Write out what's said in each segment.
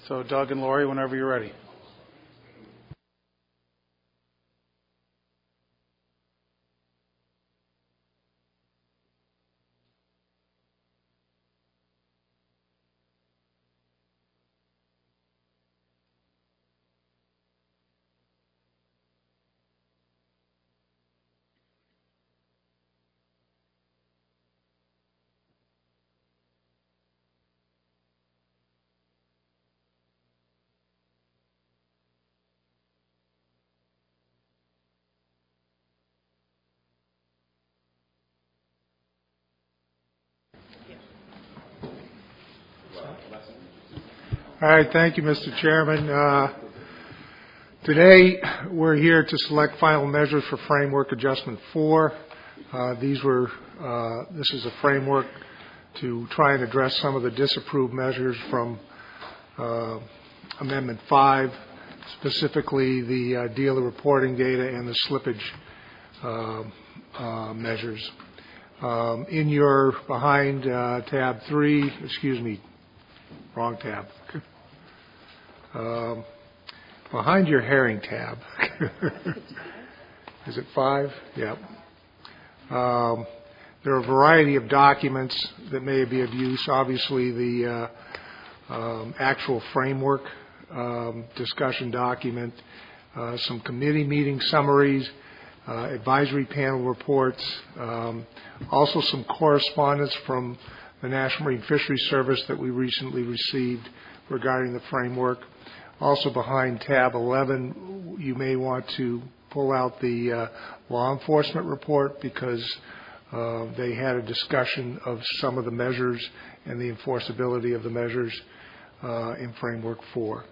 So Doug and Lori, whenever you're ready. All right, thank you, Mr. Chairman. Today, we're here to select final measures for Framework Adjustment 4. This is a framework to try and address some of the disapproved measures from Amendment 5, specifically the dealer reporting data and the slippage measures. In your behind tab 3, wrong tab. Behind your herring tab. Is it 5? Yep. There are a variety of documents that may be of use. Obviously, the actual framework discussion document, some committee meeting summaries, advisory panel reports, also some correspondence from the National Marine Fisheries Service that we recently received regarding the framework. Also behind tab 11, you may want to pull out the law enforcement report because they had a discussion of some of the measures and the enforceability of the measures in Framework 4.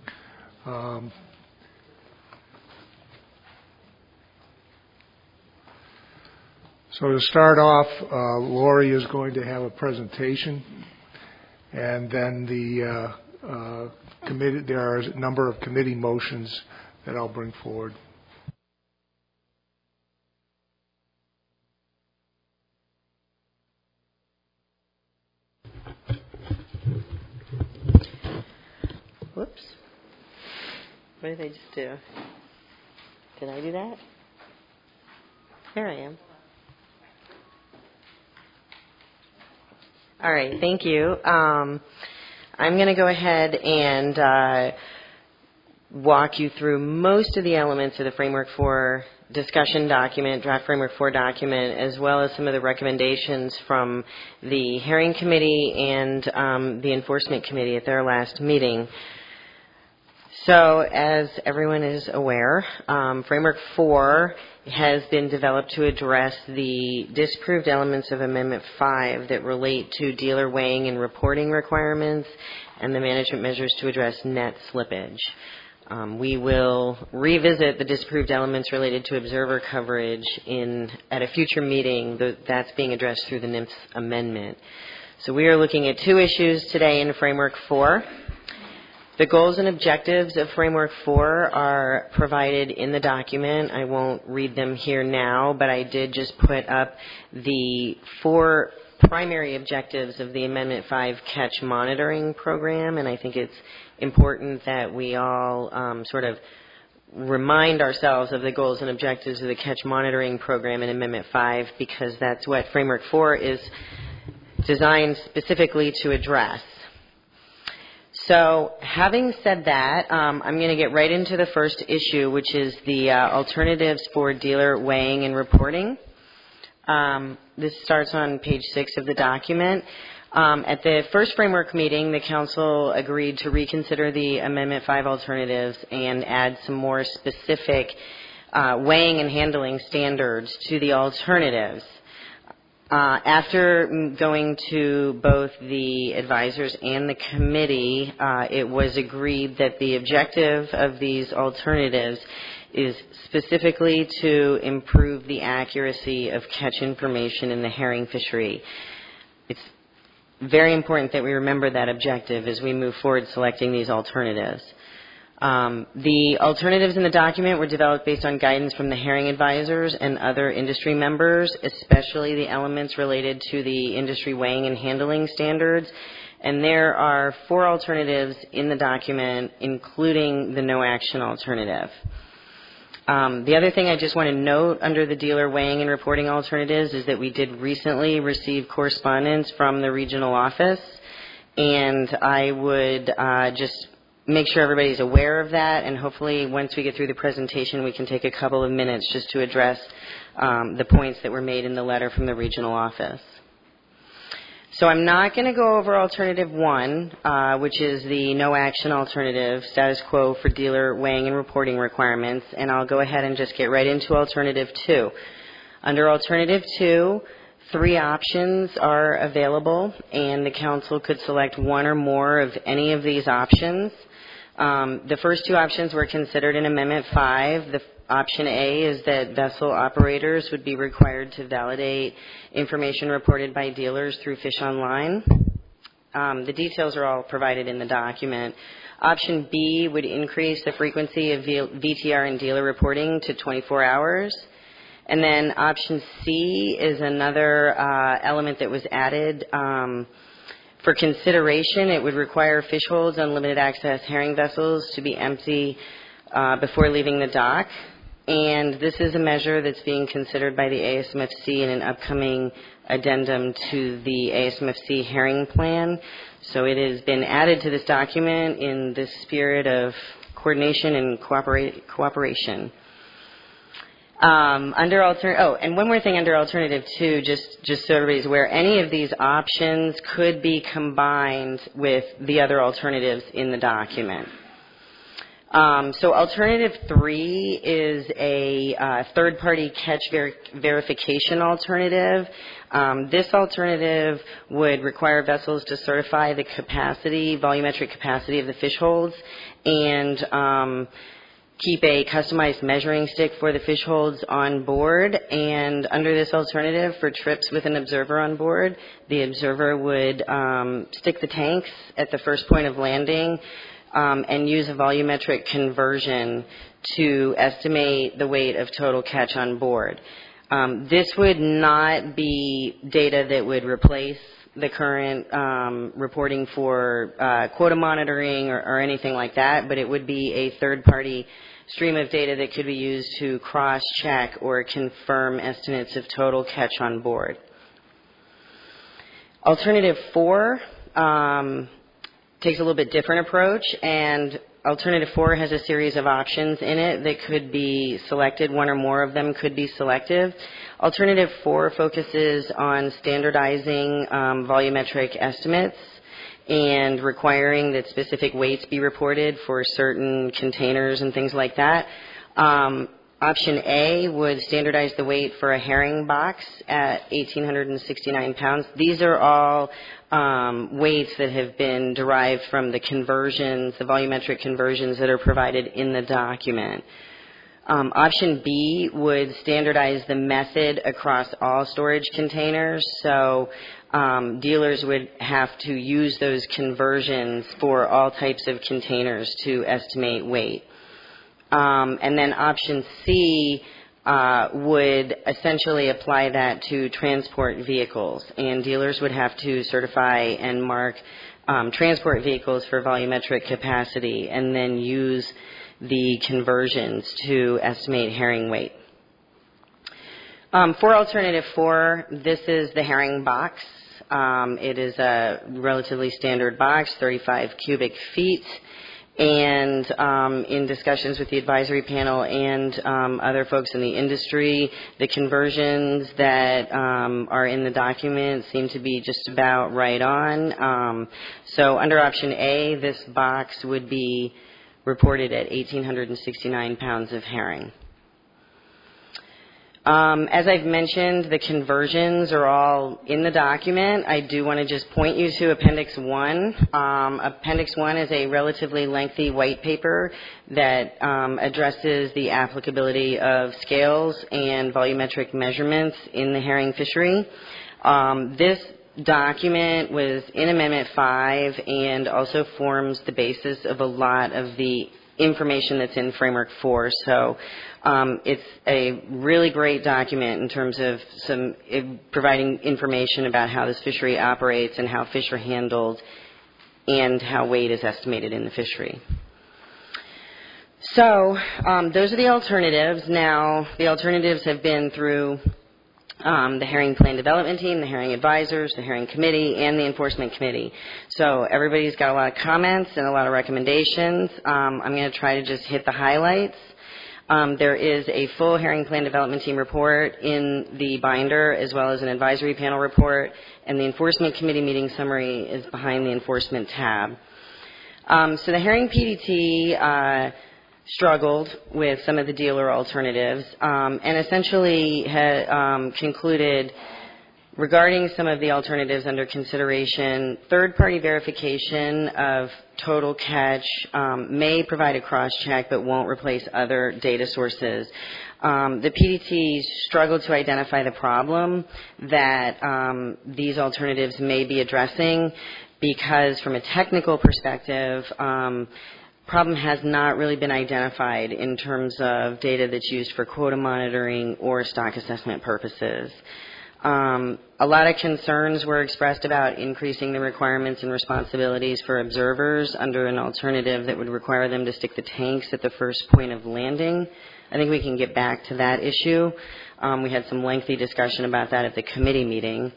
So to start off, Lori is going to have a presentation, and then the committee. There are a number of committee motions that I'll bring forward. Whoops. What did I just do? Did I do that? There I am. All right, thank you. I'm going to go ahead and walk you through most of the elements of the Framework 4 discussion document, draft Framework 4 document, as well as some of the recommendations from the Hearing Committee and the Enforcement Committee at their last meeting. So, as everyone is aware, Framework 4 has been developed to address the disapproved elements of Amendment 5 that relate to dealer weighing and reporting requirements and the management measures to address net slippage. We will revisit the disapproved elements related to observer coverage at a future meeting. That's being addressed through the NMFS amendment. So we are looking at two issues today in Framework 4. The goals and objectives of Framework 4 are provided in the document. I won't read them here now, but I did just put up the 4 primary objectives of the Amendment 5 catch monitoring program, and I think it's important that we all sort of remind ourselves of the goals and objectives of the catch monitoring program in Amendment 5 because that's what Framework 4 is designed specifically to address. So having said that, I'm going to get right into the first issue, which is the alternatives for dealer weighing and reporting. This starts on page 6 of the document. At the first framework meeting, the Council agreed to reconsider the Amendment 5 alternatives and add some more specific weighing and handling standards to the alternatives. After going to both the advisors and the committee, it was agreed that the objective of these alternatives is specifically to improve the accuracy of catch information in the herring fishery. It's very important that we remember that objective as we move forward selecting these alternatives. The alternatives in the document were developed based on guidance from the herring advisors and other industry members, especially the elements related to the industry weighing and handling standards, And there are 4 alternatives in the document, including the no action alternative. The other thing I just want to note under the dealer weighing and reporting alternatives is that we did recently receive correspondence from the regional office, and I would just make sure everybody's aware of that, and hopefully once we get through the presentation we can take a couple of minutes just to address the points that were made in the letter from the regional office. So I'm not going to go over Alternative 1, which is the no action alternative, status quo for dealer weighing and reporting requirements, and I'll go ahead and just get right into Alternative 2. Under Alternative 2, 3 options are available, and the council could select one or more of any of these options. The first 2 options were considered in Amendment 5. The option A is that vessel operators would be required to validate information reported by dealers through Fish Online. The details are all provided in the document. Option B would increase the frequency of VTR and dealer reporting to 24 hours. And then option C is another element that was added. For consideration, it would require fish holds on limited access herring vessels to be empty before leaving the dock. And this is a measure that's being considered by the ASMFC in an upcoming addendum to the ASMFC herring plan. So it has been added to this document in the spirit of coordination and cooperation. And one more thing under Alternative 2, just so everybody's aware, any of these options could be combined with the other alternatives in the document. So Alternative 3 is a third-party catch verification alternative. This alternative would require vessels to certify the volumetric capacity of the fish holds, and keep a customized measuring stick for the fish holds on board. And under this alternative, for trips with an observer on board, the observer would stick the tanks at the first point of landing and use a volumetric conversion to estimate the weight of total catch on board. This would not be data that would replace the current reporting for quota monitoring or anything like that, but it would be a third-party stream of data that could be used to cross-check or confirm estimates of total catch on board. Alternative 4 takes a little bit different approach, and Alternative 4 has a series of options in it that could be selected. One or more of them could be selective. Alternative 4 focuses on standardizing volumetric estimates and requiring that specific weights be reported for certain containers and things like that. Option A would standardize the weight for a herring box at 1,869 pounds. These are all weights that have been derived from the conversions, the volumetric conversions that are provided in the document. Option B would standardize the method across all storage containers, so dealers would have to use those conversions for all types of containers to estimate weight. And then option C would essentially apply that to transport vehicles, and dealers would have to certify and mark transport vehicles for volumetric capacity and then use the conversions to estimate herring weight. For Alternative 4, this is the herring box. It is a relatively standard box, 35 cubic feet. And in discussions with the advisory panel and other folks in the industry, the conversions that are in the document seem to be just about right on. So under option A, this box would be reported at 1,869 pounds of herring. As I've mentioned, the conversions are all in the document. I do want to just point you to Appendix 1. Appendix 1 is a relatively lengthy white paper that addresses the applicability of scales and volumetric measurements in the herring fishery. This document was in Amendment 5 and also forms the basis of a lot of the information that's in Framework 4. So it's a really great document in terms of providing information about how this fishery operates and how fish are handled and how weight is estimated in the fishery. So those are the alternatives. Now, the alternatives have been through the Herring Plan Development Team, the Herring Advisors, the Herring Committee, and the Enforcement Committee. So everybody's got a lot of comments and a lot of recommendations. I'm going to try to just hit the highlights. There is a full Herring Plan Development Team report in the binder, as well as an advisory panel report, and the Enforcement Committee meeting summary is behind the Enforcement tab. So the Herring PDT struggled with some of the dealer alternatives and essentially had concluded regarding some of the alternatives under consideration, third-party verification of total catch may provide a cross-check but won't replace other data sources. The PDT struggled to identify the problem that these alternatives may be addressing because from a technical perspective, problem has not really been identified in terms of data that's used for quota monitoring or stock assessment purposes. A lot of concerns were expressed about increasing the requirements and responsibilities for observers under an alternative that would require them to stick the tanks at the first point of landing. I think we can get back to that issue. We had some lengthy discussion about that at the committee meeting.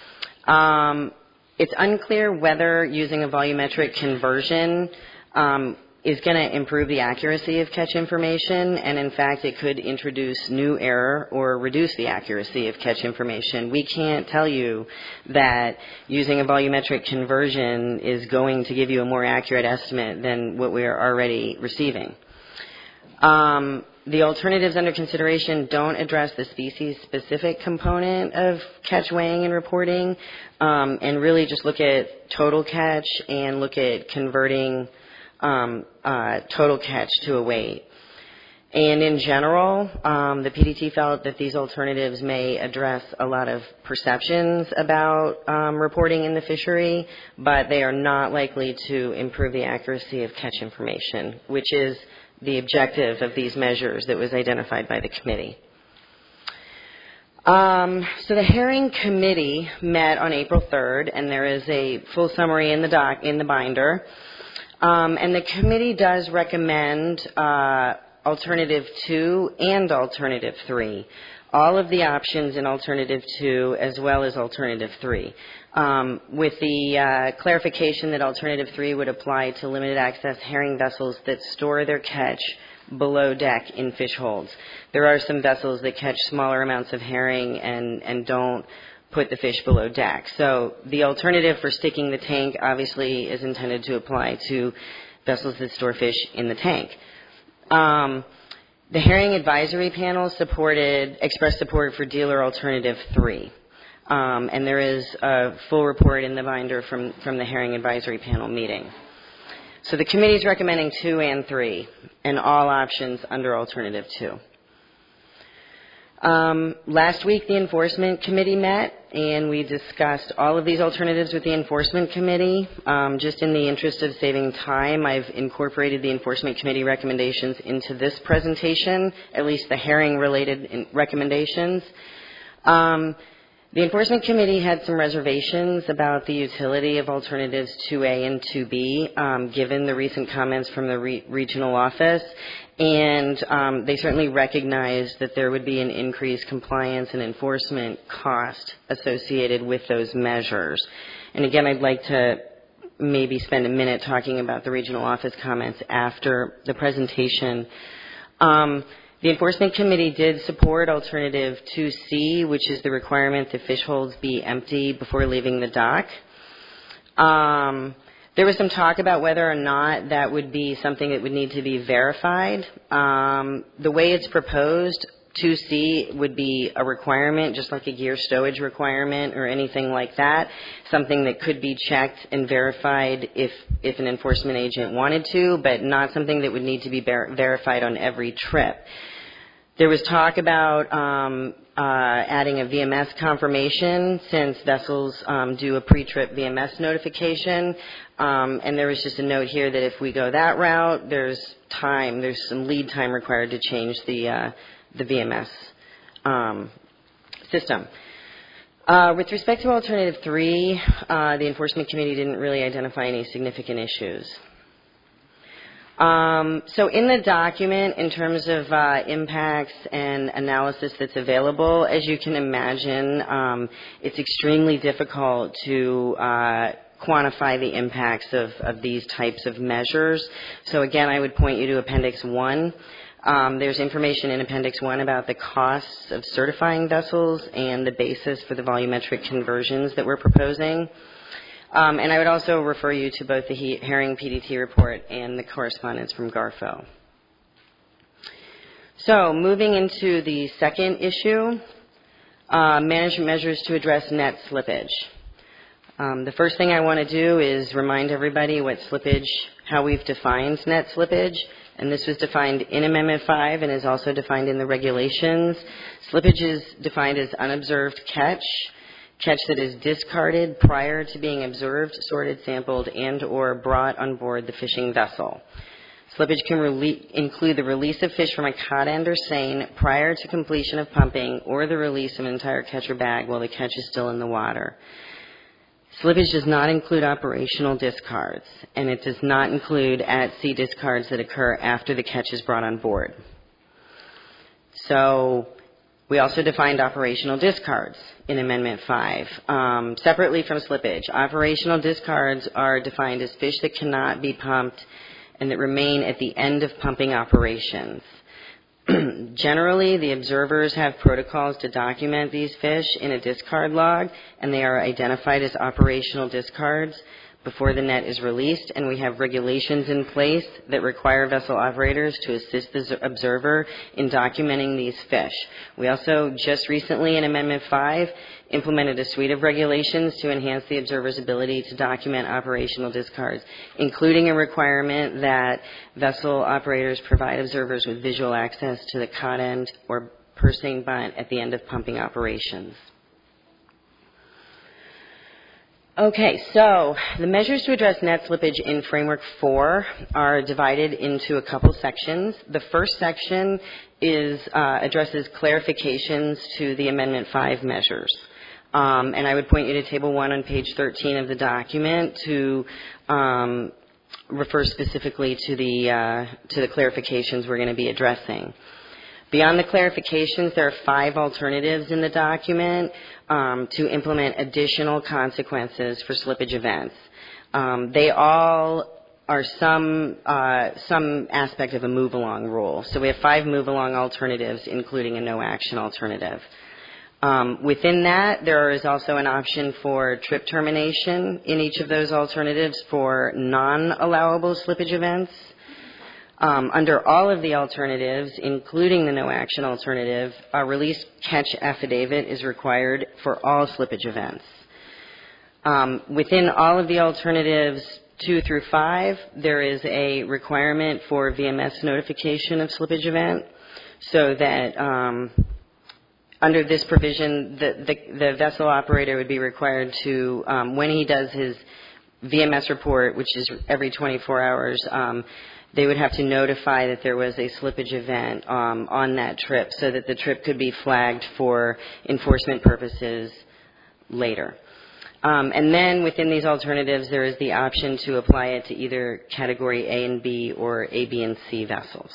It's unclear whether using a volumetric conversion is going to improve the accuracy of catch information, and in fact it could introduce new error or reduce the accuracy of catch information. We can't tell you that using a volumetric conversion is going to give you a more accurate estimate than what we are already receiving. The alternatives under consideration don't address the species-specific component of catch weighing and reporting, and really just look at total catch and look at converting total catch to a weight. And in general, the PDT felt that these alternatives may address a lot of perceptions about reporting in the fishery, but they are not likely to improve the accuracy of catch information, which is the objective of these measures that was identified by the committee. So the Herring Committee met on April 3rd, and there is a full summary in the binder. And the committee does recommend Alternative 2 and Alternative 3, all of the options in Alternative 2 as well as Alternative 3, with the clarification that Alternative 3 would apply to limited access herring vessels that store their catch below deck in fish holds. There are some vessels that catch smaller amounts of herring and don't put the fish below deck. So the alternative for sticking the tank obviously is intended to apply to vessels that store fish in the tank. The Herring Advisory Panel expressed support for dealer alternative 3. And there is a full report in the binder from the Herring Advisory Panel meeting. So the committee is recommending 2 and 3 and all options under alternative 2. Last week, the Enforcement Committee met, and we discussed all of these alternatives with the Enforcement Committee. Just in the interest of saving time, I've incorporated the Enforcement Committee recommendations into this presentation, at least the herring-related recommendations. The Enforcement Committee had some reservations about the utility of alternatives 2A and 2B, given the recent comments from the regional office. And they certainly recognized that there would be an increased compliance and enforcement cost associated with those measures. And again, I'd like to maybe spend a minute talking about the regional office comments after the presentation. The Enforcement Committee did support Alternative 2C, which is the requirement that fish holds be empty before leaving the dock. There was some talk about whether or not that would be something that would need to be verified. The way it's proposed, 2C would be a requirement, just like a gear stowage requirement or anything like that, something that could be checked and verified if an enforcement agent wanted to, but not something that would need to be verified on every trip. There was talk about adding a VMS confirmation since vessels do a pre-trip VMS notification. And there was just a note here that if we go that route, there's some lead time required to change the VMS system. With respect to Alternative 3, the Enforcement Committee didn't really identify any significant issues. So in the document, in terms of impacts and analysis that's available, as you can imagine, it's extremely difficult to quantify the impacts of these types of measures. So again, I would point you to Appendix 1. There's information in Appendix 1 about the costs of certifying vessels and the basis for the volumetric conversions that we're proposing. And I would also refer you to both the Herring PDT report and the correspondence from GARFO. So moving into the second issue, management measures to address net slippage. The first thing I want to do is remind everybody what slippage, how we've defined net slippage. And this was defined in Amendment 5 and is also defined in the regulations. Slippage is defined as unobserved catch that is discarded prior to being observed, sorted, sampled, and or brought on board the fishing vessel. Slippage can include the release of fish from a cod end or seine prior to completion of pumping, or the release of an entire catch or bag while the catch is still in the water. Slippage does not include operational discards, and it does not include at-sea discards that occur after the catch is brought on board. So we also defined operational discards in Amendment 5. Separately from slippage, operational discards are defined as fish that cannot be pumped and that remain at the end of pumping operations. Generally, the observers have protocols to document these fish in a discard log, and they are identified as operational discards before the net is released, and we have regulations in place that require vessel operators to assist the observer in documenting these fish. We also just recently in Amendment 5 implemented a suite of regulations to enhance the observer's ability to document operational discards, including a requirement that vessel operators provide observers with visual access to the cod end or purse seine bunt at the end of pumping operations. Okay, so the measures to address net slippage in Framework 4 are divided into a couple sections. The first section addresses clarifications to the Amendment 5 measures. And I would point you to Table 1 on page 13 of the document to refer specifically to the clarifications we're going to be addressing. Beyond the clarifications, there are 5 alternatives in the document to implement additional consequences for slippage events. They all are some aspect of a move-along rule. So we have 5 move-along alternatives, including a no-action alternative. Within that, there is also an option for trip termination in each of those alternatives for non-allowable slippage events. Under all of the alternatives, including the no-action alternative, a release catch affidavit is required for all slippage events. Within all of the alternatives 2 through 5, there is a requirement for VMS notification of slippage event, so that under this provision, the vessel operator would be required to, when he does his VMS report, which is every 24 hours, they would have to notify that there was a slippage event on that trip so that the trip could be flagged for enforcement purposes later. And then within these alternatives, there is the option to apply it to either Category A and B or A, B, and C vessels.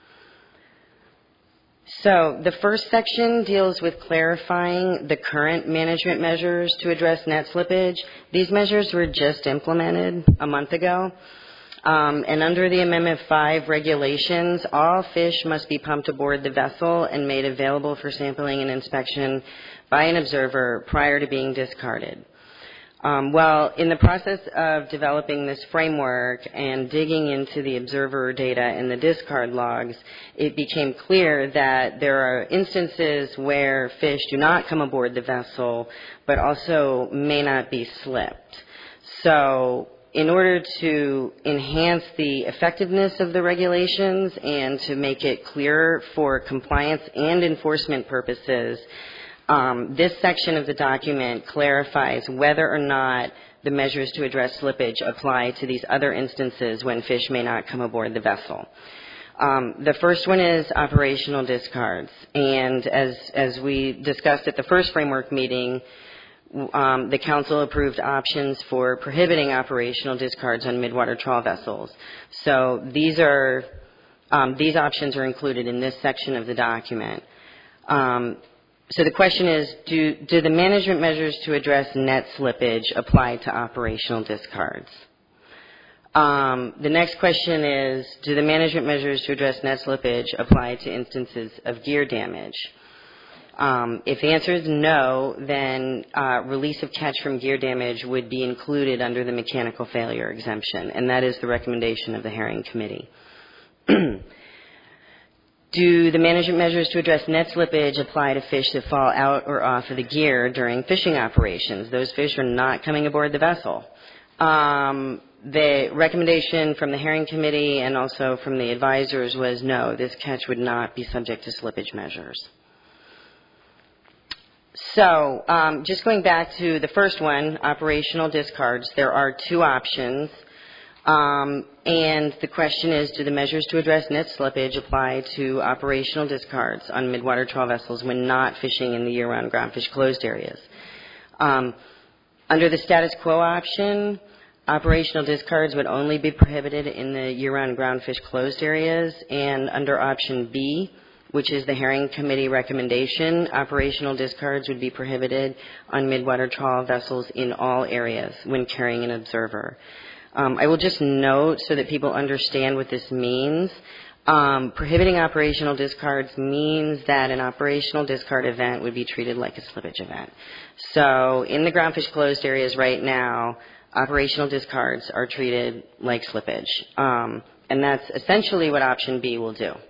So the first section deals with clarifying the current management measures to address net slippage. These measures were just implemented a month ago. And under the Amendment 5 regulations, all fish must be pumped aboard the vessel and made available for sampling and inspection by an observer prior to being discarded. Well, in the process of developing this framework and digging into the observer data and the discard logs, it became clear that there are instances where fish do not come aboard the vessel, but also may not be slipped. So in order to enhance the effectiveness of the regulations and to make it clearer for compliance and enforcement purposes, this section of the document clarifies whether or not the measures to address slippage apply to these other instances when fish may not come aboard the vessel. The first one is operational discards. And as we discussed at the first framework meeting, the council approved options for prohibiting operational discards on midwater trawl vessels. So these options are included in this section of the document. So the question is, do the management measures to address net slippage apply to operational discards? The next question is, do the management measures to address net slippage apply to instances of gear damage? If the answer is no, then release of catch from gear damage would be included under the mechanical failure exemption, and that is the recommendation of the Herring Committee. Do the management measures to address net slippage apply to fish that fall out or off of the gear during fishing operations? Those fish are not coming aboard the vessel. The recommendation from the Herring Committee and also from the advisors was no, this catch would not be subject to slippage measures. So just going back to the first one, operational discards, there are two options. And the question is, do the measures to address net slippage apply to operational discards on midwater trawl vessels when not fishing in the year-round groundfish closed areas? Under the status quo option, operational discards would only be prohibited in the year-round groundfish closed areas, and under option B, which is the Herring Committee recommendation, operational discards would be prohibited on midwater trawl vessels in all areas when carrying an observer. I will just note so that people understand what this means. Prohibiting operational discards means that an operational discard event would be treated like a slippage event. So in the groundfish closed areas right now, operational discards are treated like slippage. And that's essentially what option B will do.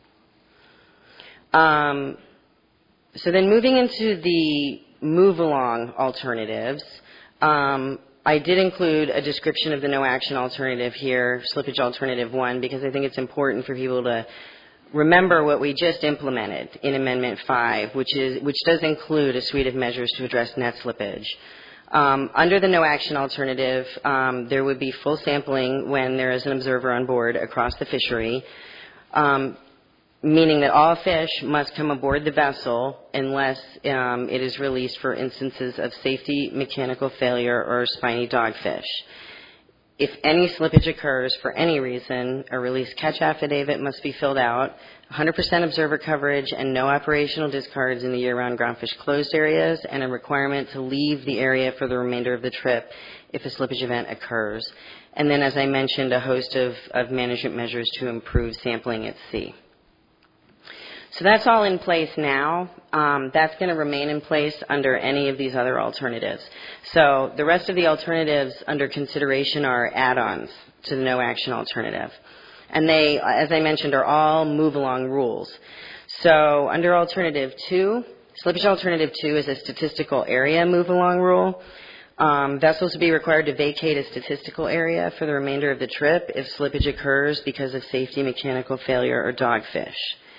So then moving into the move-along alternatives, I did include a description of the no-action alternative here, slippage alternative 1, because I think it's important for people to remember what we just implemented in Amendment 5, which does include a suite of measures to address net slippage. Under the no-action alternative, there would be full sampling when there is an observer on board across the fishery, meaning that all fish must come aboard the vessel unless it is released for instances of safety, mechanical failure, or spiny dogfish. If any slippage occurs for any reason, a release catch affidavit must be filled out, 100% observer coverage, and no operational discards in the year-round groundfish closed areas, and a requirement to leave the area for the remainder of the trip if a slippage event occurs. And then, as I mentioned, a host of management measures to improve sampling at sea. So that's all in place now. That's going to remain in place under any of these other alternatives. So the rest of the alternatives under consideration are add-ons to the no-action alternative. And they, as I mentioned, are all move-along rules. So under Alternative 2, Slippage Alternative 2 is a statistical area move-along rule. Vessels will be required to vacate a statistical area for the remainder of the trip if slippage occurs because of safety, mechanical failure, or dogfish.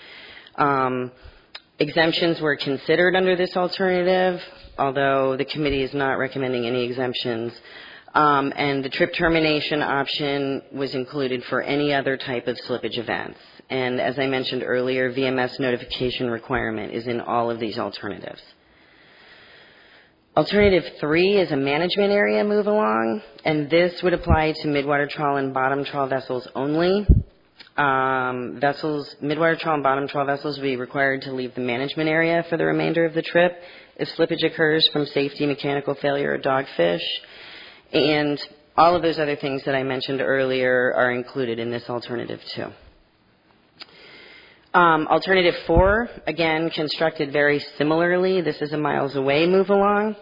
Exemptions were considered under this alternative, although the committee is not recommending any exemptions. And the trip termination option was included for any other type of slippage events. And as I mentioned earlier, VMS notification requirement is in all of these alternatives. Alternative 3 is a management area move along, and this would apply to midwater trawl and bottom trawl vessels only. Midwater trawl and bottom trawl vessels will be required to leave the management area for the remainder of the trip if slippage occurs from safety, mechanical failure, or dogfish. And all of those other things that I mentioned earlier are included in this alternative too. Alternative 4, again, constructed very similarly. This is a miles away move along.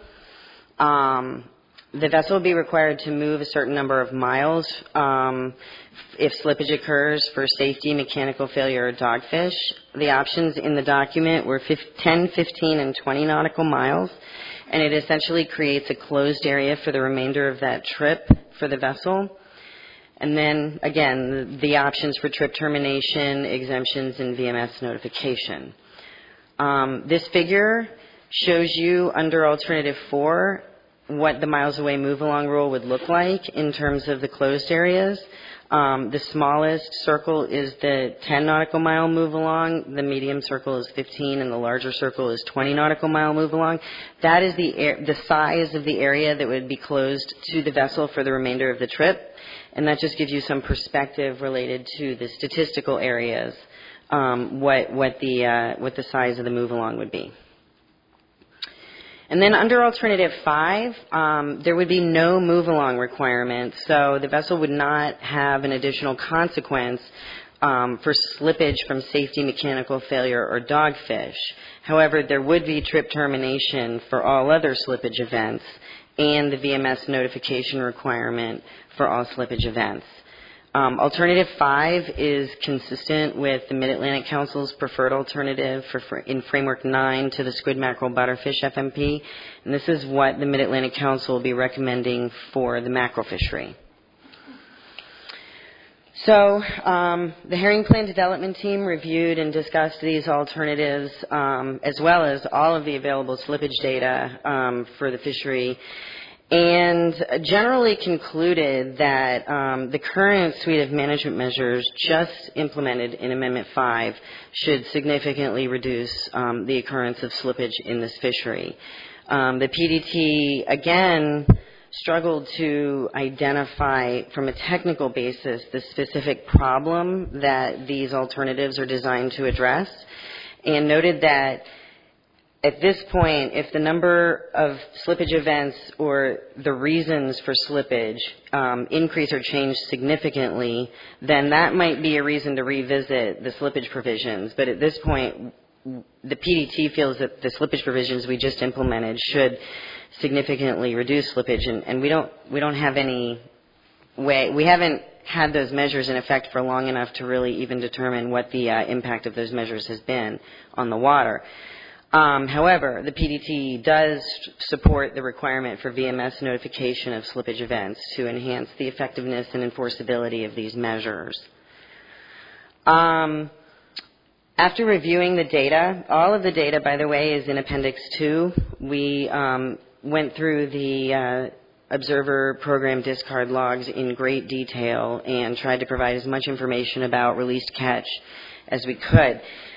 The vessel will be required to move a certain number of miles if slippage occurs for safety, mechanical failure, or dogfish. The options in the document were 10, 15, and 20 nautical miles, and it essentially creates a closed area for the remainder of that trip for the vessel. And then, again, the options for trip termination, exemptions, and VMS notification. This figure shows you under Alternative 4 what the miles away move along rule would look like in terms of the closed areas. The smallest circle is the 10 nautical mile move along. The medium circle is 15, and the larger circle is 20 nautical mile move along. That is the size of the area that would be closed to the vessel for the remainder of the trip, and that just gives you some perspective related to the statistical areas, what the size of the move along would be. And then under Alternative 5, there would be no move-along requirement, so the vessel would not have an additional consequence for slippage from safety, mechanical failure, or dogfish. However, there would be trip termination for all other slippage events and the VMS notification requirement for all slippage events. Alternative 5 is consistent with the Mid-Atlantic Council's preferred alternative in Framework 9 to the squid, mackerel, butterfish FMP, and this is what the Mid-Atlantic Council will be recommending for the mackerel fishery. So the herring plan development team reviewed and discussed these alternatives as well as all of the available slippage data for the fishery, and generally concluded that the current suite of management measures just implemented in Amendment 5 should significantly reduce the occurrence of slippage in this fishery. The PDT, again, struggled to identify from a technical basis the specific problem that these alternatives are designed to address, and noted that at this point, if the number of slippage events or the reasons for slippage increase or change significantly, then that might be a reason to revisit the slippage provisions. But at this point, the PDT feels that the slippage provisions we just implemented should significantly reduce slippage, and we don't have any way. We haven't had those measures in effect for long enough to really even determine what the impact of those measures has been on the water. However, the PDT does support the requirement for VMS notification of slippage events to enhance the effectiveness and enforceability of these measures. After reviewing the data, all of the data, by the way, is in Appendix 2. We went through the observer program discard logs in great detail and tried to provide as much information about released catch as we could.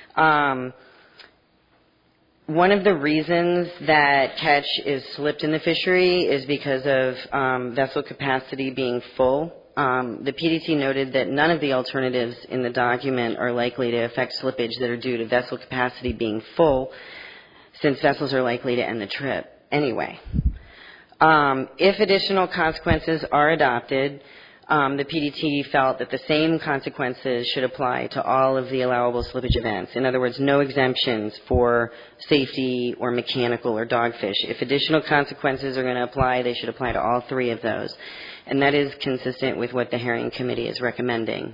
One of the reasons that catch is slipped in the fishery is because of vessel capacity being full. The PDT noted that none of the alternatives in the document are likely to affect slippage that are due to vessel capacity being full, since vessels are likely to end the trip anyway. If additional consequences are adopted, the PDT felt that the same consequences should apply to all of the allowable slippage events. In other words, no exemptions for safety or mechanical or dogfish. If additional consequences are going to apply, they should apply to all three of those. And that is consistent with what the Herring Committee is recommending.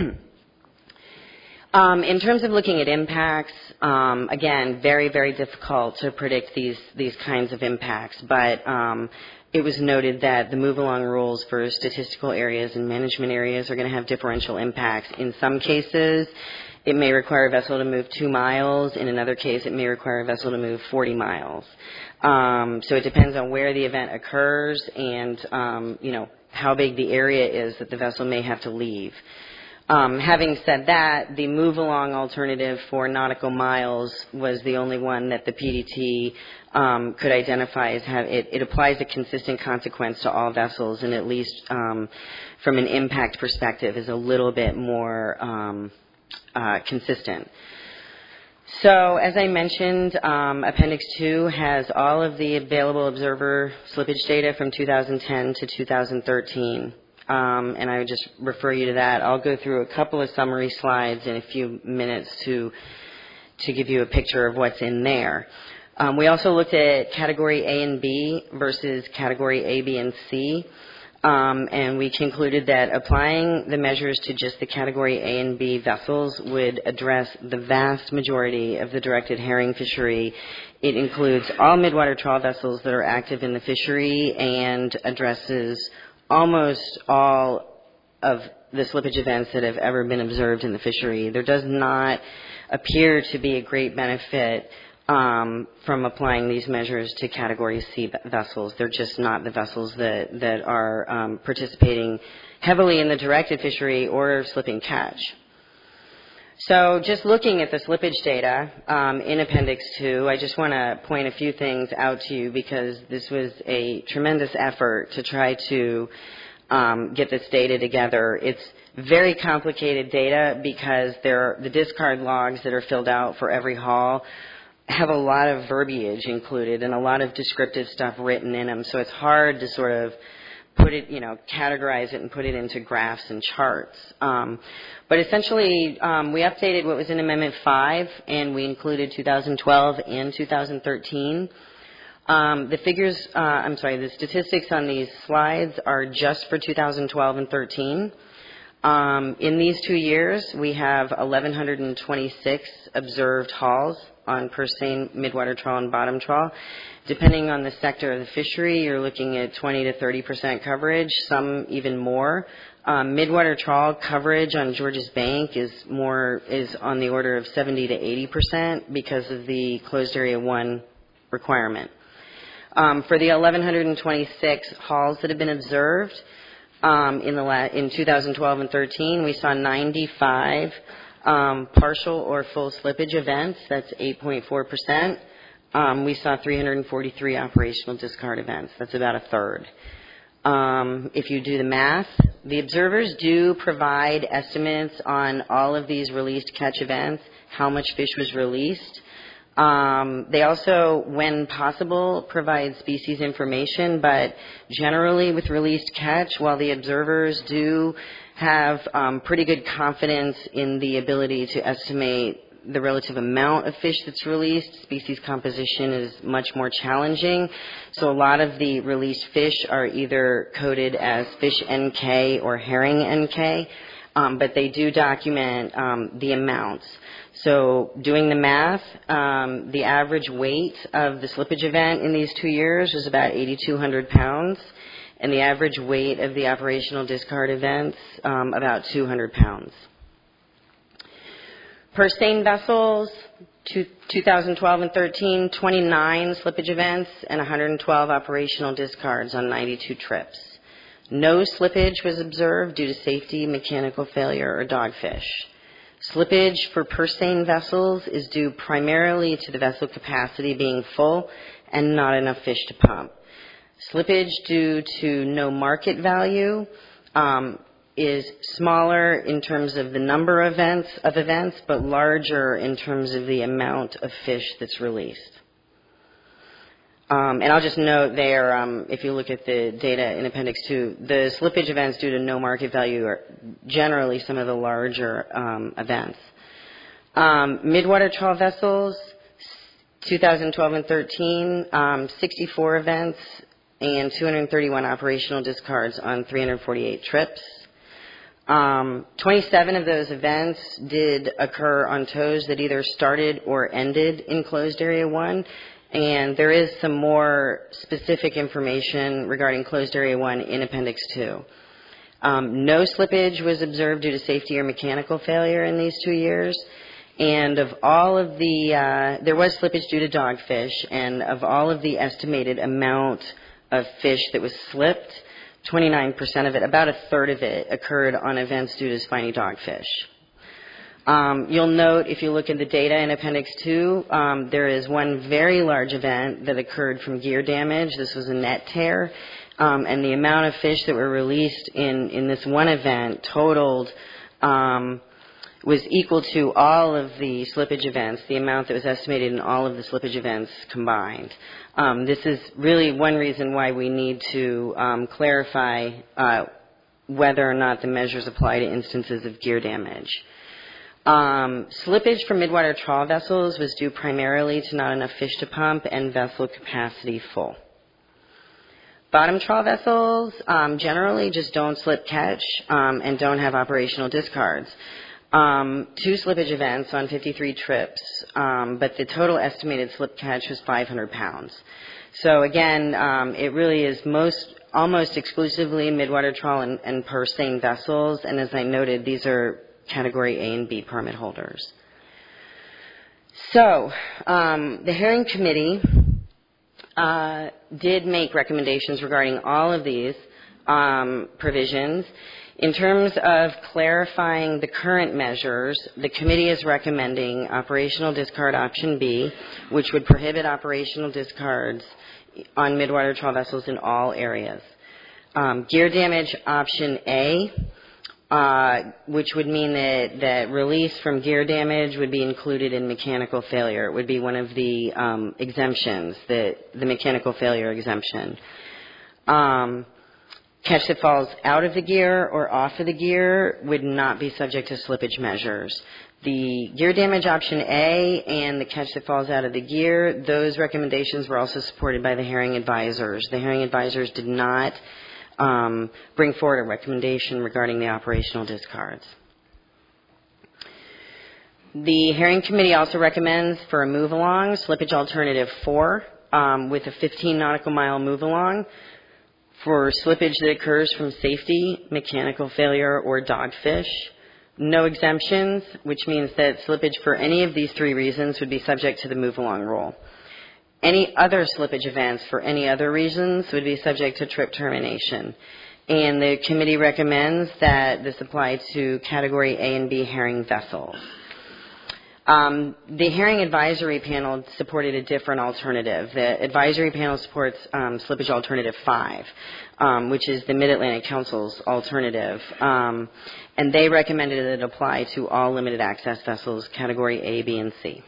In terms of looking at impacts, again, very, very difficult to predict these kinds of impacts, but it was noted that the move-along rules for statistical areas and management areas are going to have differential impacts. In some cases, it may require a vessel to move 2 miles. In another case, it may require a vessel to move 40 miles. So it depends on where the event occurs and, how big the area is that the vessel may have to leave. Having said that, the move-along alternative for nautical miles was the only one that the PDT could identify as it applies a consistent consequence to all vessels, and at least from an impact perspective is a little bit more consistent. So, as I mentioned, Appendix 2 has all of the available observer slippage data from 2010 to 2013. And I would just refer you to that. I'll go through a couple of summary slides in a few minutes to give you a picture of what's in there. We also looked at Category A and B versus Category A, B, and C. And we concluded that applying the measures to just the Category A and B vessels would address the vast majority of the directed herring fishery. It includes all midwater trawl vessels that are active in the fishery and addresses almost all of the slippage events that have ever been observed in the fishery. There does not appear to be a great benefit from applying these measures to Category C vessels. They're just not the vessels that are participating heavily in the directed fishery or slipping catch. So just looking at the slippage data in Appendix 2, I just want to point a few things out to you because this was a tremendous effort to try to get this data together. It's very complicated data because the discard logs that are filled out for every haul have a lot of verbiage included and a lot of descriptive stuff written in them. So it's hard to sort of put it, categorize it and put it into graphs and charts. But essentially, we updated what was in Amendment 5, and we included 2012 and 2013. The statistics on these slides are just for 2012 and 13. In these 2 years, we have 1,126 observed hauls on purse seine, midwater trawl, and bottom trawl. Depending on the sector of the fishery, you're looking at 20 to 30% coverage, some even more. Midwater trawl coverage on Georges Bank is on the order of 70 to 80% because of the closed area 1 requirement. For the 1,126 hauls that have been observed in 2012 and 13, we saw 95 partial or full slippage events. That's 8.4%. We saw 343 operational discard events. That's about a third. If you do the math, the observers do provide estimates on all of these released catch events, how much fish was released. They also, when possible, provide species information, but generally with released catch, while the observers do have pretty good confidence in the ability to estimate the relative amount of fish that's released, species composition is much more challenging. So a lot of the released fish are either coded as fish NK or herring NK, but they do document the amounts. So doing the math, the average weight of the slippage event in these 2 years was about 8,200 pounds, and the average weight of the operational discard events, about 200 pounds. Purse seine vessels, 2012 and 13, 29 slippage events and 112 operational discards on 92 trips. No slippage was observed due to safety, mechanical failure, or dogfish. Slippage for purse seine vessels is due primarily to the vessel capacity being full and not enough fish to pump. Slippage due to no market value is smaller in terms of the number of events, but larger in terms of the amount of fish that's released. And I'll just note there, if you look at the data in Appendix 2, the slippage events due to no market value are generally some of the larger events. Midwater trawl vessels, 2012 and 13, 64 events and 231 operational discards on 348 trips. 27 of those events did occur on tows that either started or ended in closed area 1, and there is some more specific information regarding closed area 1 in Appendix 2. No slippage was observed due to safety or mechanical failure in these 2 years, and of all of the, there was slippage due to dogfish, and of all of the estimated amount of fish that was slipped, 29% of it, about a third of it, occurred on events due to spiny dogfish. You'll note, if you look at the data in Appendix 2, there is one very large event that occurred from gear damage. This was a net tear, and the amount of fish that were released in this one event totaled was equal to all of the slippage events, the amount that was estimated in all of the slippage events combined. This is really one reason why we need to clarify whether or not the measures apply to instances of gear damage. Slippage from midwater trawl vessels was due primarily to not enough fish to pump and vessel capacity full. Bottom trawl vessels generally just don't slip catch and don't have operational discards. 2 slippage events on 53 trips, but the total estimated slip catch was 500 pounds. So again, it really is almost exclusively midwater trawl and purse seine vessels, and as I noted, these are Category A and B permit holders. So the Herring Committee did make recommendations regarding all of these provisions. In terms of clarifying the current measures, the committee is recommending operational discard option B, which would prohibit operational discards on midwater trawl vessels in all areas. Gear damage option A, which would mean that release from gear damage would be included in mechanical failure. It would be one of the exemptions, the mechanical failure exemption. Catch that falls out of the gear or off of the gear would not be subject to slippage measures. The gear damage option A and the catch that falls out of the gear, those recommendations were also supported by the hearing advisors. The hearing advisors did not bring forward a recommendation regarding the operational discards. The hearing committee also recommends for a move-along, slippage alternative 4, with a 15 nautical mile move-along for slippage that occurs from safety, mechanical failure, or dogfish. No exemptions, which means that slippage for any of these 3 reasons would be subject to the move-along rule. Any other slippage events for any other reasons would be subject to trip termination. And the committee recommends that this apply to Category A and B herring vessels. The hearing advisory panel supported a different alternative. The advisory panel supports slippage alternative 5, which is the Mid-Atlantic Council's alternative. And they recommended that it apply to all limited access vessels, Category A, B, and C.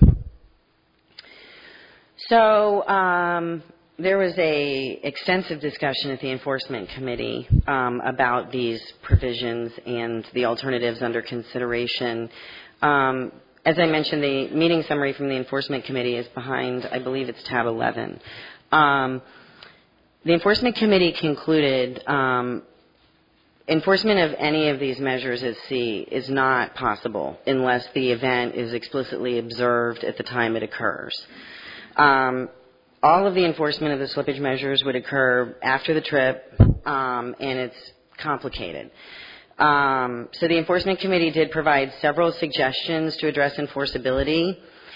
So there was a extensive discussion at the Enforcement Committee about these provisions and the alternatives under consideration. As I mentioned, the meeting summary from the Enforcement Committee is behind, I believe it's tab 11. The Enforcement Committee concluded enforcement of any of these measures at sea is not possible unless the event is explicitly observed at the time it occurs. All of the enforcement of the slippage measures would occur after the trip, and it's complicated. So the Enforcement Committee did provide several suggestions to address enforceability,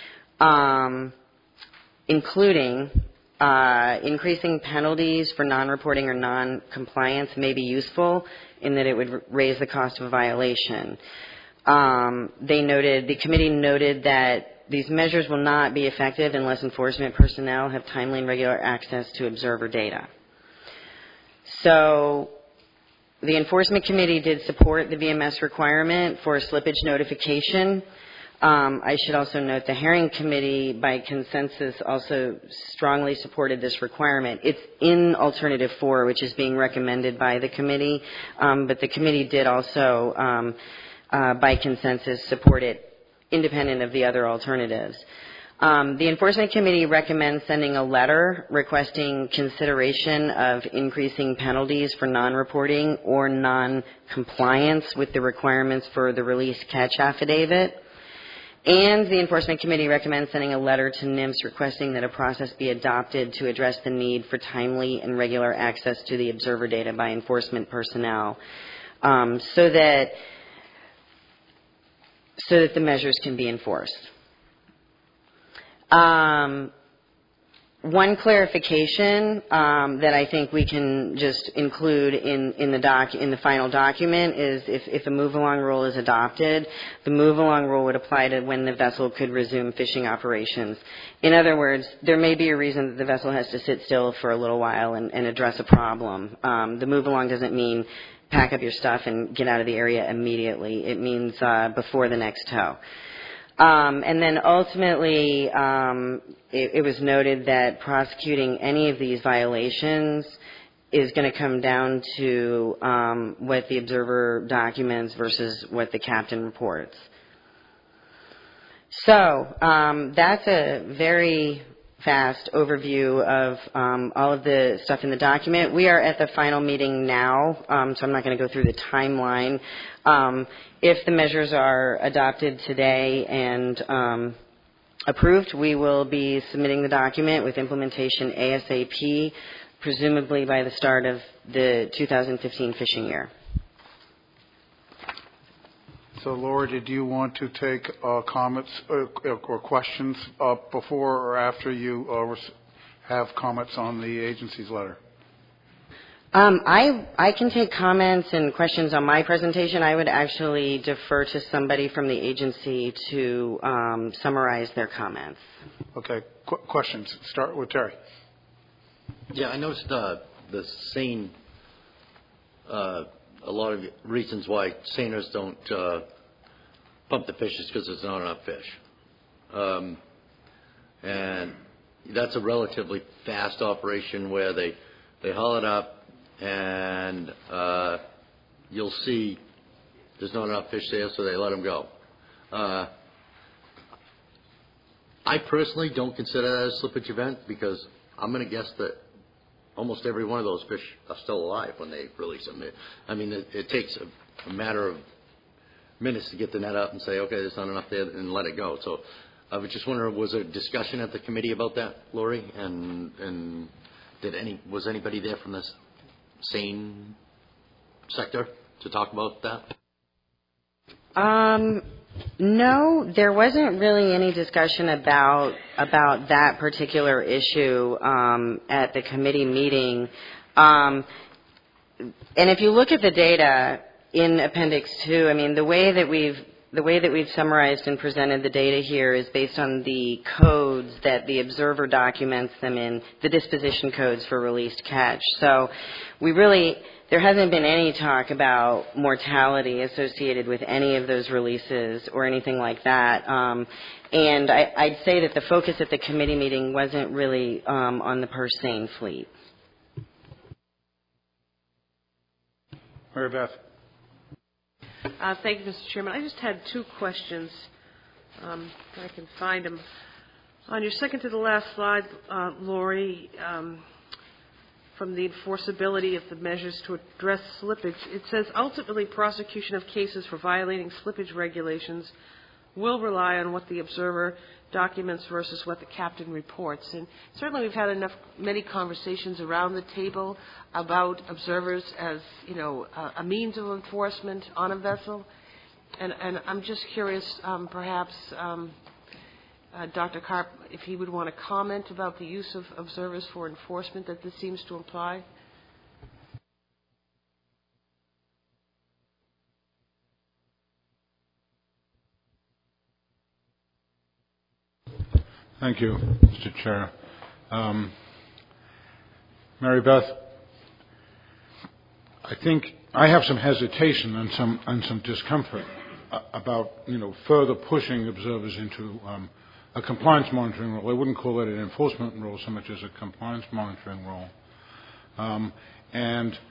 including increasing penalties for non-reporting or non-compliance may be useful in that it would raise the cost of a violation. The committee noted that these measures will not be effective unless enforcement personnel have timely and regular access to observer data. So the Enforcement Committee did support the VMS requirement for slippage notification. I should also note the Hearing Committee, by consensus, also strongly supported this requirement. It's in Alternative 4, which is being recommended by the committee, but the committee did also, by consensus, support it independent of the other alternatives. The Enforcement Committee recommends sending a letter requesting consideration of increasing penalties for non-reporting or non-compliance with the requirements for the release catch affidavit. And the Enforcement Committee recommends sending a letter to NIMS requesting that a process be adopted to address the need for timely and regular access to the observer data by enforcement personnel, so that the measures can be enforced. One clarification that I think we can just include in the final document is if a move-along rule is adopted, the move-along rule would apply to when the vessel could resume fishing operations. In other words, there may be a reason that the vessel has to sit still for a little while and address a problem. The move-along doesn't mean pack up your stuff and get out of the area immediately. It means before the next tow. And then ultimately, it was noted that prosecuting any of these violations is going to come down to what the observer documents versus what the captain reports. So that's a very fast overview of all of the stuff in the document. We are at the final meeting now, so I'm not going to go through the timeline. If the measures are adopted today and approved, we will be submitting the document with implementation ASAP, presumably by the start of the 2015 fishing year. So, Laura, did you want to take comments or questions before or after you have comments on the agency's letter? I can take comments and questions on my presentation. I would actually defer to somebody from the agency to summarize their comments. Okay. Questions? Start with Terry. Yeah, I noticed the seine, a lot of reasons why seiners don't pump the fishes because there's not enough fish. And that's a relatively fast operation where they haul it up and you'll see there's not enough fish there, so they let them go. I personally don't consider that a slippage event because I'm going to guess that almost every one of those fish are still alive when they release them. I mean, it takes a matter of minutes to get the net up and say, okay, there's not enough there, and let it go. So I was just wondering, was there a discussion at the committee about that, Lori? And was anybody there from this seine sector to talk about that? No, there wasn't really any discussion about that particular issue at the committee meeting. And if you look at the data in Appendix 2, I mean, the way that we've summarized and presented the data here is based on the codes that the observer documents them in, the disposition codes for released catch. So there hasn't been any talk about mortality associated with any of those releases or anything like that. And I'd say that the focus at the committee meeting wasn't really on the purse seine fleet. Mary Beth. Thank you, Mr. Chairman. I just had two questions. If I can find them. On your second to the last slide, Lori, from the enforceability of the measures to address slippage, it says ultimately prosecution of cases for violating slippage regulations will rely on what the observer documents versus what the captain reports. And certainly we've had many conversations around the table about observers as, a means of enforcement on a vessel. And I'm just curious, perhaps Dr. Karp, if he would want to comment about the use of observers for enforcement that this seems to imply. Thank you, Mr. Chair. Mary Beth, I think I have some hesitation and some discomfort about further pushing observers into a compliance monitoring role. I wouldn't call it an enforcement role so much as a compliance monitoring role. And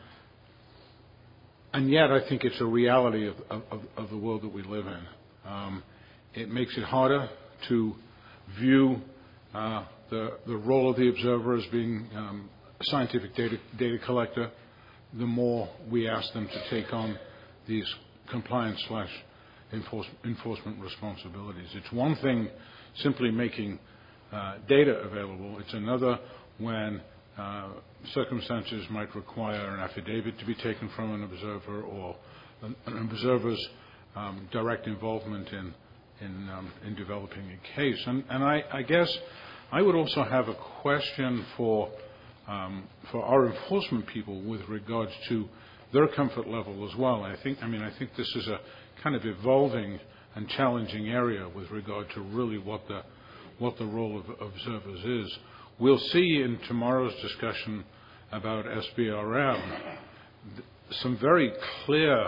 yet I think it's a reality of the world that we live in. It makes it harder to view the role of the observer as being a scientific data collector, the more we ask them to take on these compliance/enforcement responsibilities. It's one thing simply making data available. It's another when circumstances might require an affidavit to be taken from an observer or an observer's direct involvement in developing a case. And I guess I would also have a question for our enforcement people with regards to their comfort level as well. I think this is a kind of evolving and challenging area with regard to really what the role of observers is. We'll see in tomorrow's discussion about SBRM some very clear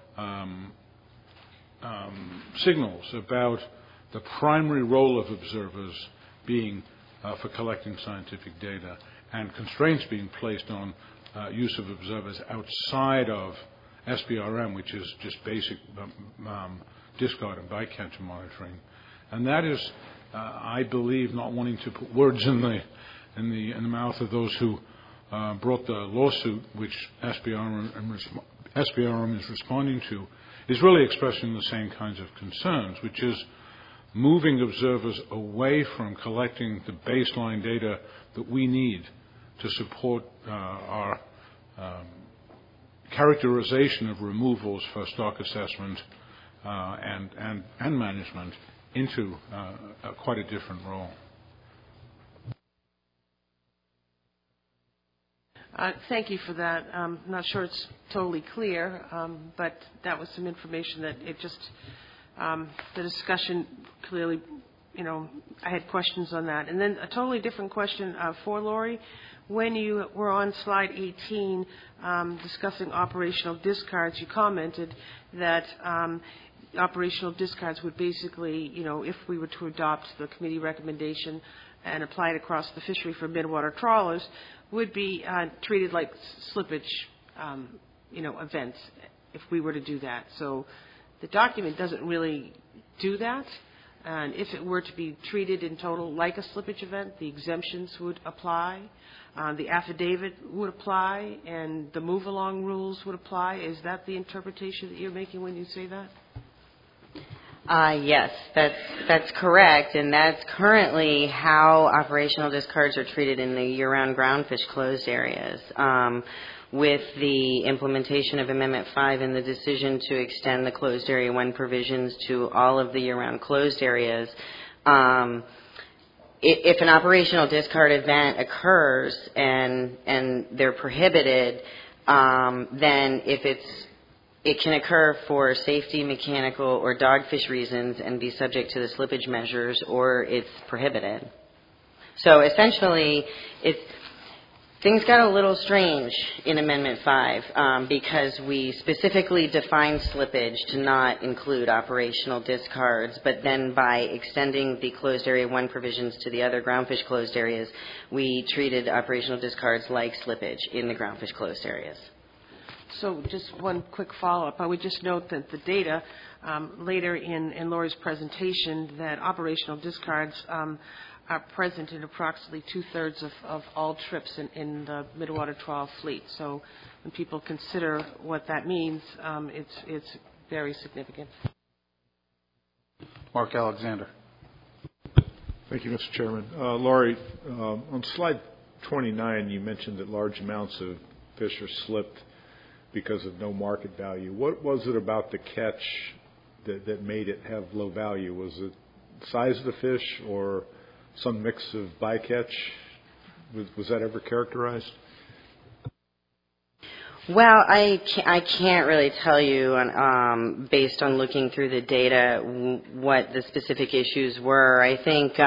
signals about the primary role of observers being for collecting scientific data and constraints being placed on use of observers outside of SBRM, which is just basic discard and bycatch monitoring. And that is, I believe, not wanting to put words in the mouth of those who brought the lawsuit, which SBRM is responding to, is really expressing the same kinds of concerns, which is moving observers away from collecting the baseline data that we need to support our characterization of removals for stock assessment and management into quite a different role. Thank you for that. I'm not sure it's totally clear, but that was some information that it just, the discussion clearly, I had questions on that. And then a totally different question for Lori. When you were on slide 18 discussing operational discards, you commented that operational discards would basically, if we were to adopt the committee recommendation and apply it across the fishery for midwater trawlers, would be treated like slippage, events if we were to do that. So the document doesn't really do that. And if it were to be treated in total like a slippage event, the exemptions would apply, the affidavit would apply, and the move-along rules would apply. Is that the interpretation that you're making when you say that? Yes, that's correct, and that's currently how operational discards are treated in the year-round groundfish closed areas. With the implementation of Amendment 5 and the decision to extend the closed area 1 provisions to all of the year-round closed areas, if an operational discard event occurs and they're prohibited, then it can occur for safety, mechanical, or dogfish reasons and be subject to the slippage measures, or it's prohibited. So essentially, things got a little strange in Amendment 5 because we specifically defined slippage to not include operational discards, but then by extending the closed area 1 provisions to the other groundfish closed areas, we treated operational discards like slippage in the groundfish closed areas. So just one quick follow-up. I would just note that the data later in Lori's presentation that operational discards are present in approximately 2/3 of all trips in the midwater trawl fleet. So when people consider what that means, it's very significant. Mark Alexander. Thank you, Mr. Chairman. Lori, on slide 29, you mentioned that large amounts of fish are slipped because of no market value. What was it about the catch that made it have low value? Was it the size of the fish or some mix of bycatch? Was that ever characterized? Well, I can't really tell you, based on looking through the data, what the specific issues were. I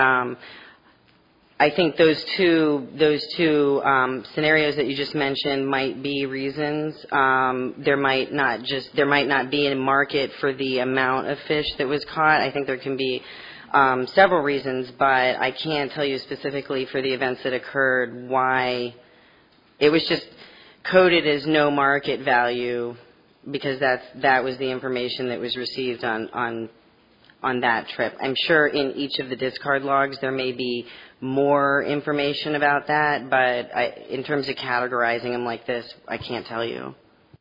think those two scenarios that you just mentioned might be reasons. There might not be a market for the amount of fish that was caught. I think there can be several reasons, but I can't tell you specifically for the events that occurred why it was just coded as no market value, because that was the information that was received on that trip. I'm sure in each of the discard logs there may be more information about that, but in terms of categorizing them like this, I can't tell you.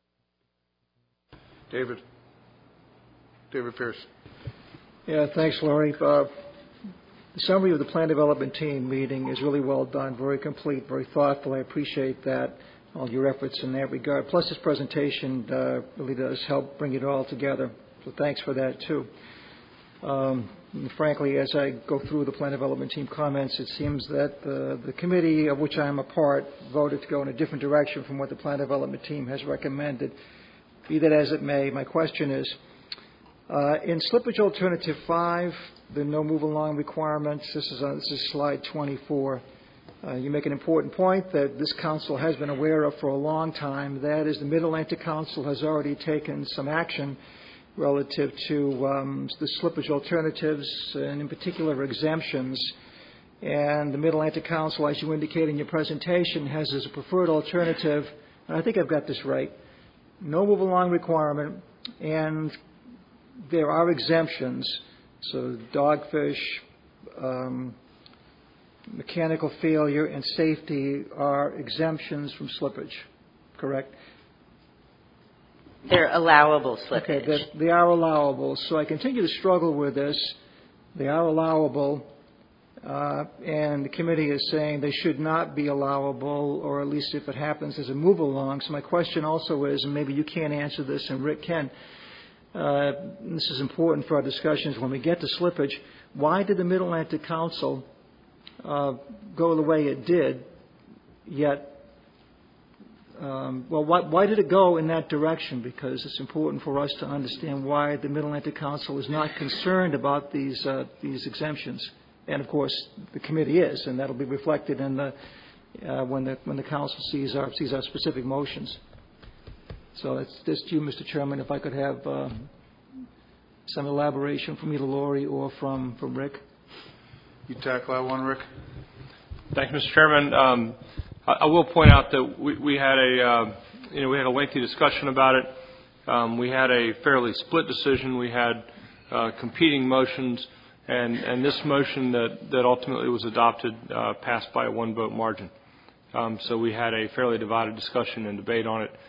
David Pierce. Yeah, thanks, Lori. The summary of the plan development team meeting is really well done, very complete, very thoughtful. I appreciate that, all your efforts in that regard. Plus, this presentation really does help bring it all together. So thanks for that, too. Frankly, as I go through the plan development team comments, it seems that the committee of which I am a part voted to go in a different direction from what the plan development team has recommended. Be that as it may, my question is, in slippage alternative 5, the no move along requirements, this is slide 24, you make an important point that this council has been aware of for a long time. That is, the Mid-Atlantic Council has already taken some action relative to the slippage alternatives, and in particular exemptions. And the Mid-Atlantic Council, as you indicate in your presentation, has as a preferred alternative, and I think I've got this right, no move along requirement, and there are exemptions. So dogfish, mechanical failure, and safety are exemptions from slippage, correct? They're allowable slippage. Okay, they are allowable. So I continue to struggle with this. They are allowable, and the committee is saying they should not be allowable, or at least if it happens as a move along. So my question also is, and maybe you can't answer this and Rick can, this is important for our discussions when we get to slippage, why did the Mid-Atlantic Council go the way it did, yet why did it go in that direction? Because it's important for us to understand why the Mid-Atlantic Council is not concerned about these exemptions. And of course, the committee is, and that'll be reflected in the when the council sees our specific motions. So it's this to you, Mr. Chairman. If I could have some elaboration from either Lori or from Rick. You tackle that one, Rick? Thank you, Mr. Chairman. I will point out that we had a lengthy discussion about it. We had a fairly split decision. We had competing motions, and this motion that ultimately was adopted passed by a one-vote margin. So we had a fairly divided discussion and debate on it.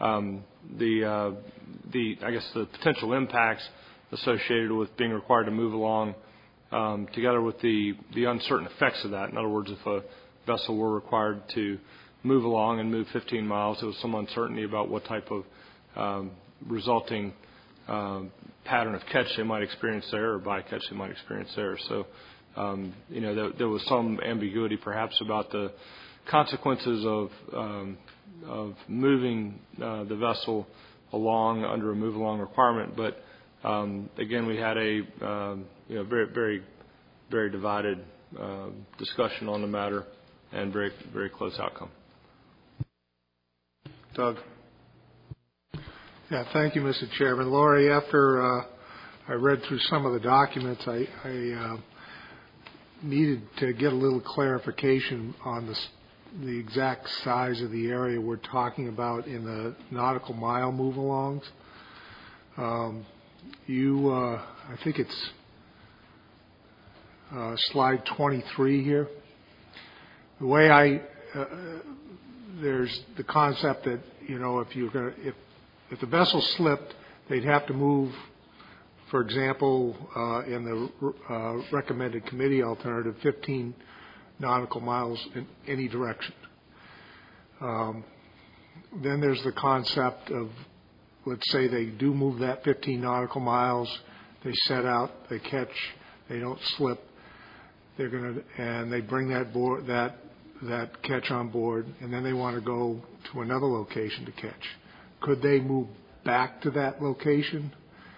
I guess the potential impacts associated with being required to move along, together with the uncertain effects of that. In other words, if a vessel were required to move along and move 15 miles, there was some uncertainty about what type of resulting pattern of catch they might experience there, or bycatch they might experience there. So, there was some ambiguity perhaps about the consequences of moving the vessel along under a move along requirement. But again, we had a very, very, very divided discussion on the matter, and very, very close outcome. Doug. Yeah, thank you, Mr. Chairman. Lori, after I read through some of the documents, I needed to get a little clarification on the exact size of the area we're talking about in the nautical mile move-alongs. I think it's slide 23 here. The way there's the concept that, if the vessel slipped, they'd have to move, for example, in the recommended committee alternative, 15 nautical miles in any direction. Then there's the concept of, let's say they do move that 15 nautical miles, they set out, they catch, they don't slip, and they bring that catch on board, and then they want to go to another location to catch. Could they move back to that location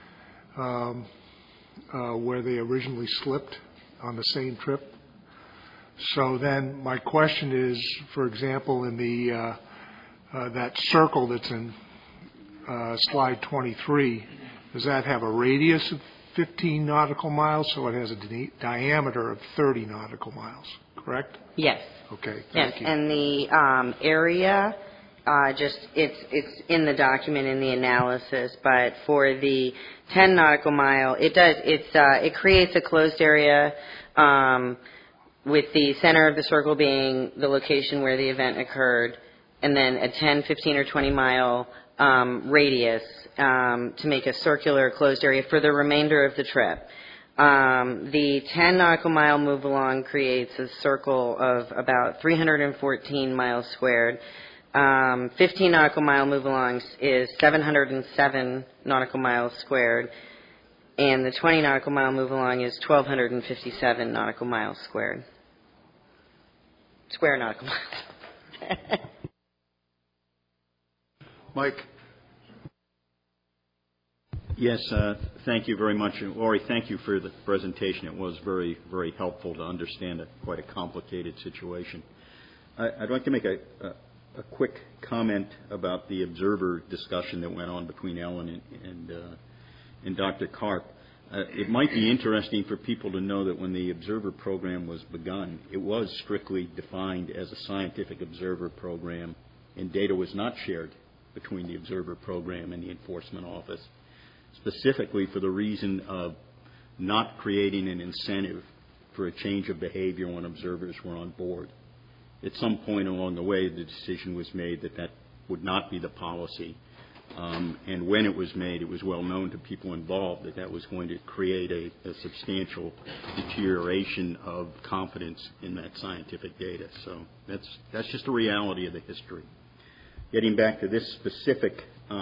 where they originally slipped on the same trip? So then my question is, for example, in the that circle that's in slide 23, does that have a radius of 15 nautical miles, so it has a diameter of 30 nautical miles, correct? Yes. Okay, thank you. And the area, it's in the document in the analysis, but for the 10 nautical mile, it creates a closed area with the center of the circle being the location where the event occurred, and then a 10, 15, or 20 mile radius to make a circular closed area for the remainder of the trip. The 10 nautical mile move along creates a circle of about 314 miles squared. 15 nautical mile move along is 707 nautical miles squared, and the 20 nautical mile move along is 1,257 nautical miles squared. Square nautical miles. Mike. Yes, thank you very much. Lori, thank you for the presentation. It was very, very helpful to understand quite a complicated situation. I'd like to make a quick comment about the observer discussion that went on between Ellen and Dr. Karp. It might be interesting for people to know that when the observer program was begun, it was strictly defined as a scientific observer program, and data was not shared between the observer program and the enforcement office, specifically for the reason of not creating an incentive for a change of behavior when observers were on board. At some point along the way, the decision was made that would not be the policy. And when it was made, it was well known to people involved that was going to create a substantial deterioration of confidence in that scientific data. So that's just a reality of the history. Getting back to this specific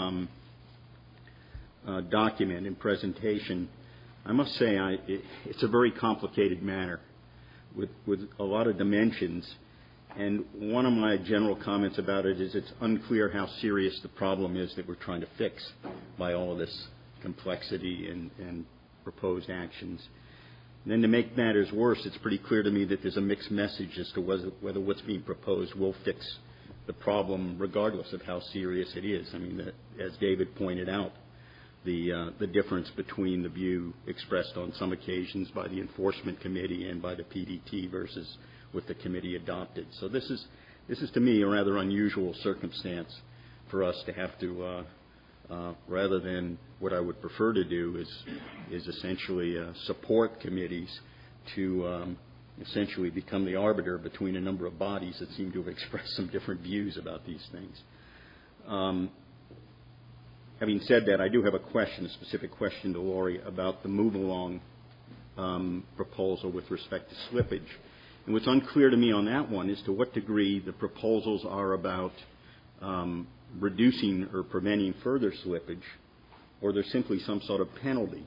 document and presentation, I must say it's a very complicated matter with a lot of dimensions. And one of my general comments about it is it's unclear how serious the problem is that we're trying to fix by all of this complexity and proposed actions. And then to make matters worse, it's pretty clear to me that there's a mixed message as to whether what's being proposed will fix the problem regardless of how serious it is. I mean, as David pointed out, the difference between the view expressed on some occasions by the Enforcement Committee and by the PDT versus what the committee adopted. So this is to me a rather unusual circumstance for us to have to, rather than what I would prefer to do is essentially support committees to essentially become the arbiter between a number of bodies that seem to have expressed some different views about these things. Having said that, I do have a specific question to Lori about the move-along proposal with respect to slippage. And what's unclear to me on that one is to what degree the proposals are about reducing or preventing further slippage, or there's simply some sort of penalty.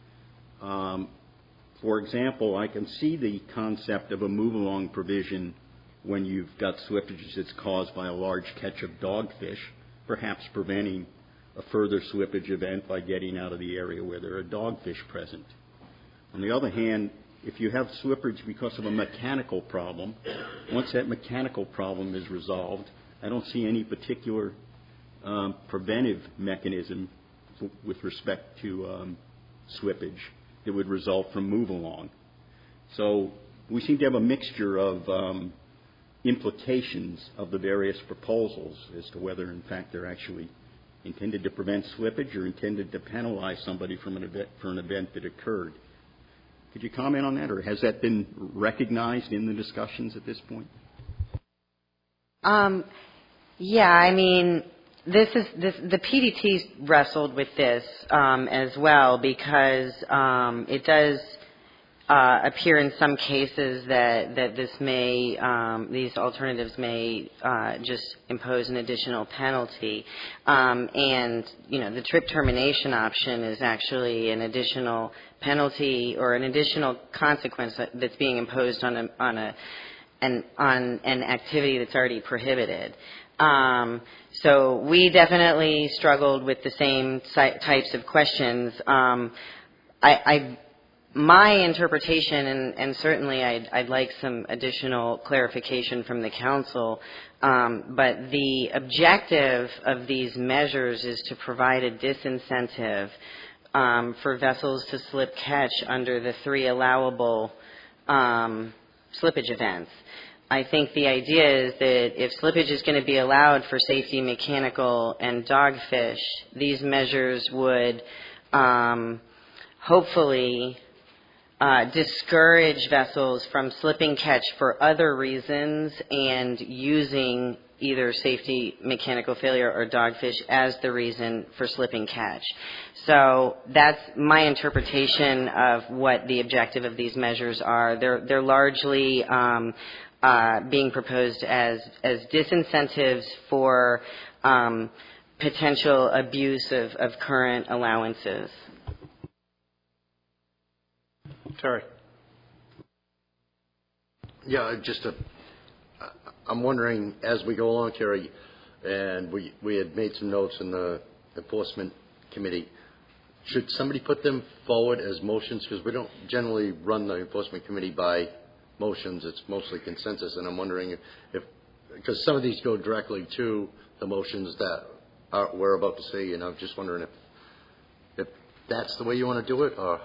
For example, I can see the concept of a move-along provision when you've got slippage that's caused by a large catch of dogfish, perhaps preventing a further slippage event by getting out of the area where there are dogfish present. On the other hand, if you have slippage because of a mechanical problem, once that mechanical problem is resolved, I don't see any particular preventive mechanism with respect to slippage that would result from move-along. So we seem to have a mixture of implications of the various proposals as to whether, in fact, they're actually intended to prevent slippage or intended to penalize somebody for an event that occurred. Could you comment on that, or has that been recognized in the discussions at this point? Yeah, I mean, the PDT wrestled with this as well because it does appear in some cases that these alternatives may just impose an additional penalty, and the trip termination option is actually an additional penalty or an additional consequence that's being imposed on an activity that's already prohibited. So we definitely struggled with the same types of questions. My interpretation, and certainly I'd like some additional clarification from the council, but the objective of these measures is to provide a disincentive for vessels to slip catch under the 3 allowable slippage events. I think the idea is that if slippage is going to be allowed for safety, mechanical, and dogfish, these measures would hopefully discourage vessels from slipping catch for other reasons and using either safety, mechanical failure, or dogfish as the reason for slipping catch. So that's my interpretation of what the objective of these measures are. They're largely being proposed as disincentives for potential abuse of current allowances. Terry. Yeah, I'm wondering, as we go along, Terry, and we had made some notes in the Enforcement Committee, should somebody put them forward as motions? Because we don't generally run the Enforcement Committee by motions. It's mostly consensus, and I'm wondering if because some of these go directly to the motions that we're about to see, and I'm just wondering if that's the way you want to do it, or...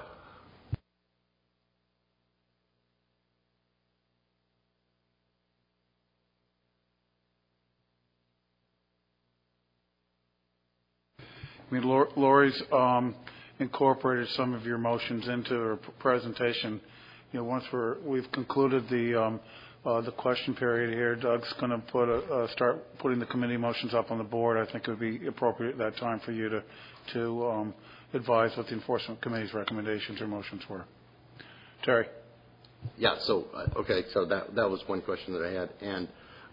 I mean, Lori's incorporated some of your motions into her presentation. Once we've concluded the question period here, Doug's going to start putting the committee motions up on the board. I think it would be appropriate at that time for you to advise what the Enforcement Committee's recommendations or motions were. Terry. Yeah. So okay. So that was one question that I had, and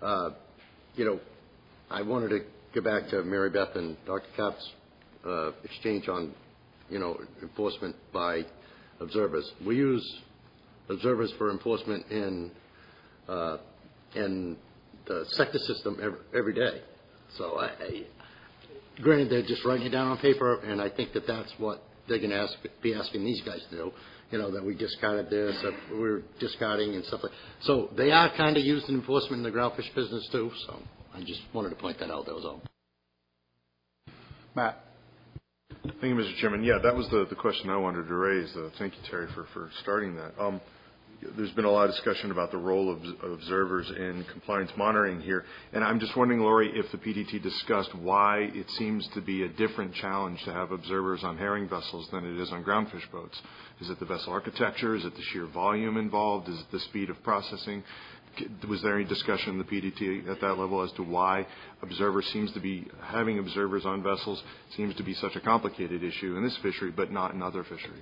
I wanted to get back to Mary Beth and Dr. Kapp's exchange on, enforcement by observers. We use observers for enforcement in the sector system every day. So granted, they're just writing it down on paper, and I think that that's what they're going to be asking these guys to do. That we discarded this, that we're discarding and stuff like that. So they are kind of used in enforcement in the groundfish business too. So I just wanted to point that out. That was all. Matt. Thank you, Mr. Chairman. Yeah, that was the question I wanted to raise. Thank you, Terry, for starting that. There's been a lot of discussion about the role of observers in compliance monitoring here, and I'm just wondering, Lori, if the PDT discussed why it seems to be a different challenge to have observers on herring vessels than it is on groundfish boats. Is it the vessel architecture? Is it the sheer volume involved? Is it the speed of processing? Was there any discussion in the PDT at that level as to why having observers on vessels seems to be such a complicated issue in this fishery, but not in other fisheries?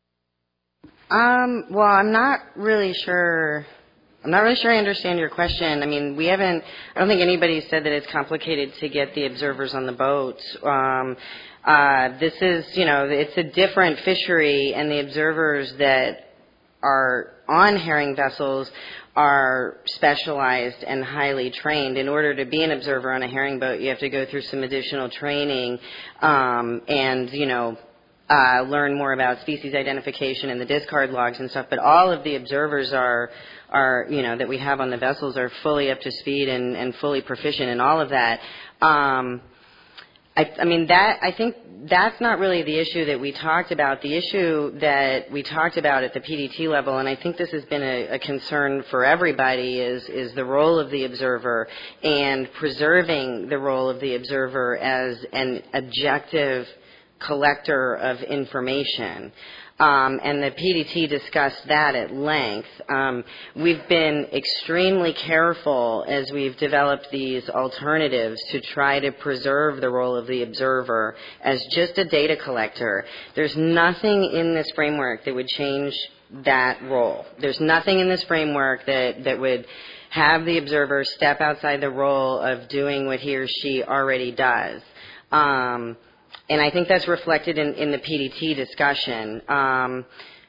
Well, I'm not really sure I understand your question. I mean, I don't think anybody said that it's complicated to get the observers on the boats. This is, it's a different fishery, and the observers that are on herring vessels are specialized and highly trained. In order to be an observer on a herring boat, you have to go through some additional training and learn more about species identification and the discard logs and stuff. But all of the observers are that we have on the vessels are fully up to speed and fully proficient in all of that. I think that's not really the issue that we talked about. The issue that we talked about at the PDT level, and I think this has been a concern for everybody, is the role of the observer and preserving the role of the observer as an objective collector of information. And the PDT discussed that at length. We've been extremely careful as we've developed these alternatives to try to preserve the role of the observer as just a data collector. There's nothing in this framework that would change that role. There's nothing in this framework that would have the observer step outside the role of doing what he or she already does. And I think that's reflected in the PDT discussion. I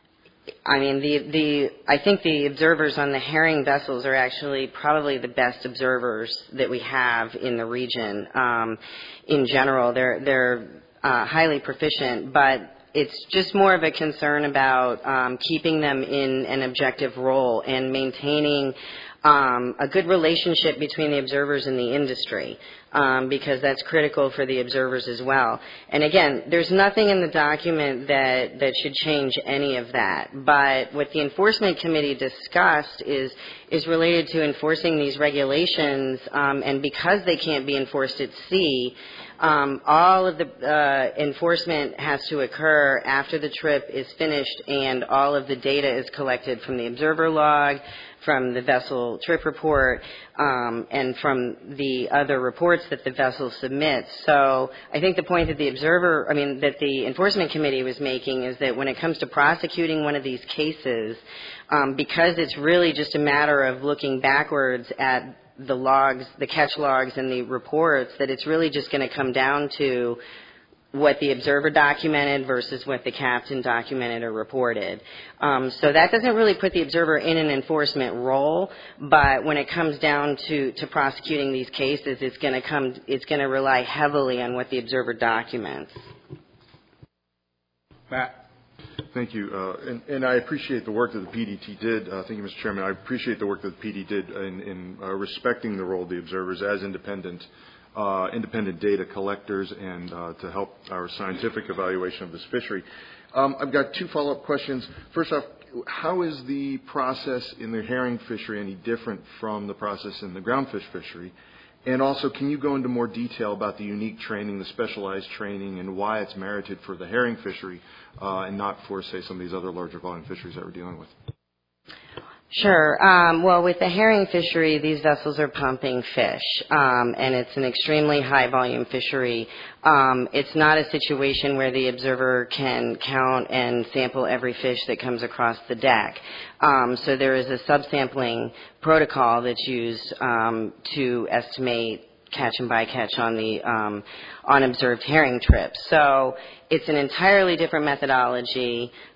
think the observers on the herring vessels are actually probably the best observers that we have in the region. In general, they're highly proficient, but it's just more of a concern about keeping them in an objective role and maintaining a good relationship between the observers and the industry, because that's critical for the observers as well. And again, there's nothing in the document that should change any of that. But what the Enforcement Committee discussed is related to enforcing these regulations, and because they can't be enforced at sea, all of the enforcement has to occur after the trip is finished and all of the data is collected from the observer log, from the vessel trip report, and from the other reports that the vessel submits. So I think the point that that the Enforcement Committee was making is that when it comes to prosecuting one of these cases, because it's really just a matter of looking backwards at the logs, the catch logs and the reports, that it's really just going to come down to what the observer documented versus what the captain documented or reported. So that doesn't really put the observer in an enforcement role, but when it comes down to prosecuting these cases, it's going to rely heavily on what the observer documents. Matt. Thank you. And I appreciate the work that the PDT did. Thank you, Mr. Chairman. I appreciate the work that the PD did in respecting the role of the observers as independent data collectors and to help our scientific evaluation of this fishery. I've got two follow-up questions. First off, how is the process in the herring fishery any different from the process in the groundfish fishery? And also, can you go into more detail about the unique training, the specialized training, and why it's merited for the herring fishery and not for, say, some of these other larger volume fisheries that we're dealing with? Sure. Well, with the herring fishery, these vessels are pumping fish, and it's an extremely high-volume fishery. It's not a situation where the observer can count and sample every fish that comes across the deck. So there is a subsampling protocol that's used to estimate catch and bycatch on the unobserved herring trips. So it's an entirely different methodology.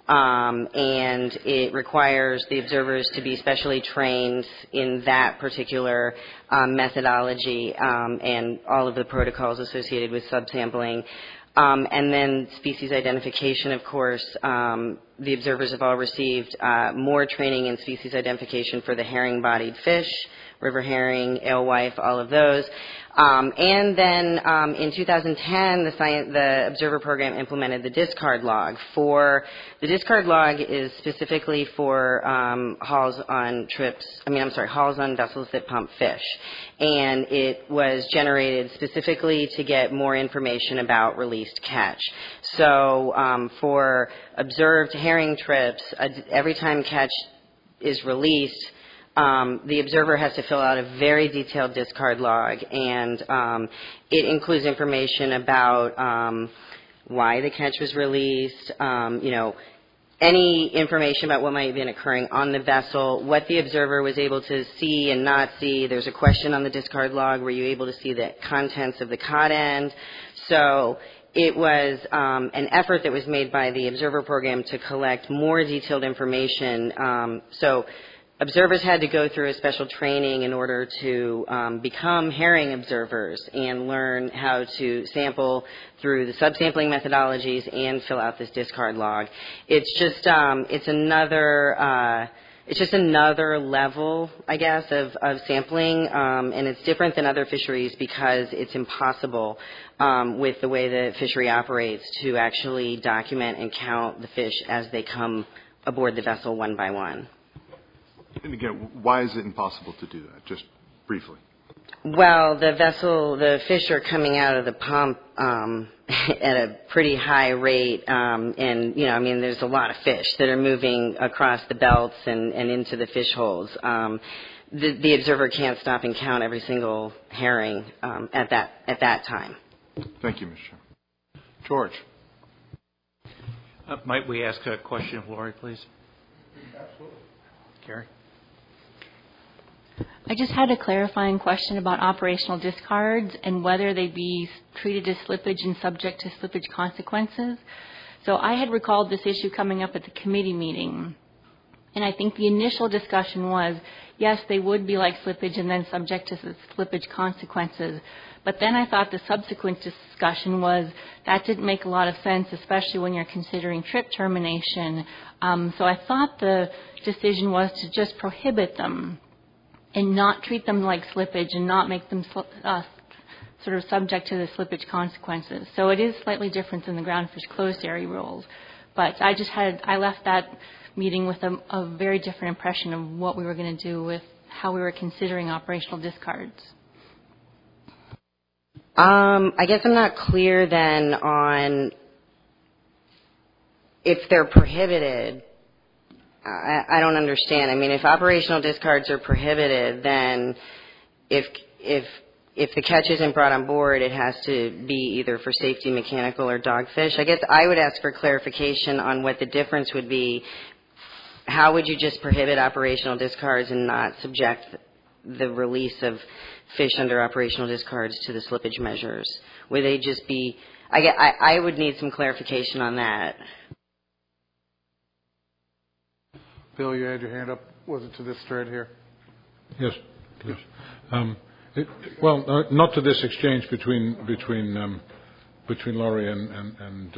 and it requires the observers to be specially trained in that particular methodology and all of the protocols associated with subsampling. And then species identification, of course. The observers have all received more training in species identification for the herring-bodied fish, river herring, alewife, all of those. And then in 2010, the Observer Program implemented the discard log. The discard log is specifically for hauls on vessels that pump fish. And it was generated specifically to get more information about released catch. So for observed herring trips, every time catch is released, the observer has to fill out a very detailed discard log, and it includes information about why the catch was released, any information about what might have been occurring on the vessel, what the observer was able to see and not see. There's a question on the discard log, were you able to see the contents of the cod end? So it was an effort that was made by the Observer Program to collect more detailed information. So observers had to go through a special training in order to become herring observers and learn how to sample through the subsampling methodologies and fill out this discard log. It's just another level, I guess, of sampling, and it's different than other fisheries because it's impossible with the way the fishery operates to actually document and count the fish as they come aboard the vessel one by one. And again, why is it impossible to do that? Just briefly. Well, the fish are coming out of the pump at a pretty high rate, and there's a lot of fish that are moving across the belts and into the fish holes. The observer can't stop and count every single herring at that time. Thank you, Mr. Chairman. George. Might we ask a question of Lori, please? Absolutely. Gary. I just had a clarifying question about operational discards and whether they'd be treated as slippage and subject to slippage consequences. So I had recalled this issue coming up at the committee meeting, and I think the initial discussion was, yes, they would be like slippage and then subject to slippage consequences. But then I thought the subsequent discussion was that didn't make a lot of sense, especially when you're considering trip termination. So I thought the decision was to just prohibit them and not treat them like slippage and not make them sort of subject to the slippage consequences. So it is slightly different than the groundfish closed area rules. But I left that meeting with a very different impression of what we were going to do with how we were considering operational discards. I guess I'm not clear then on if they're prohibited. I don't understand. I mean, if operational discards are prohibited, then if the catch isn't brought on board, it has to be either for safety, mechanical, or dogfish. I guess I would ask for clarification on what the difference would be. How would you just prohibit operational discards and not subject the release of fish under operational discards to the slippage measures? Would they just be... I would need some clarification on that. Bill, you had your hand up. Was it to this thread here? Yes. Not to this exchange between Laurie and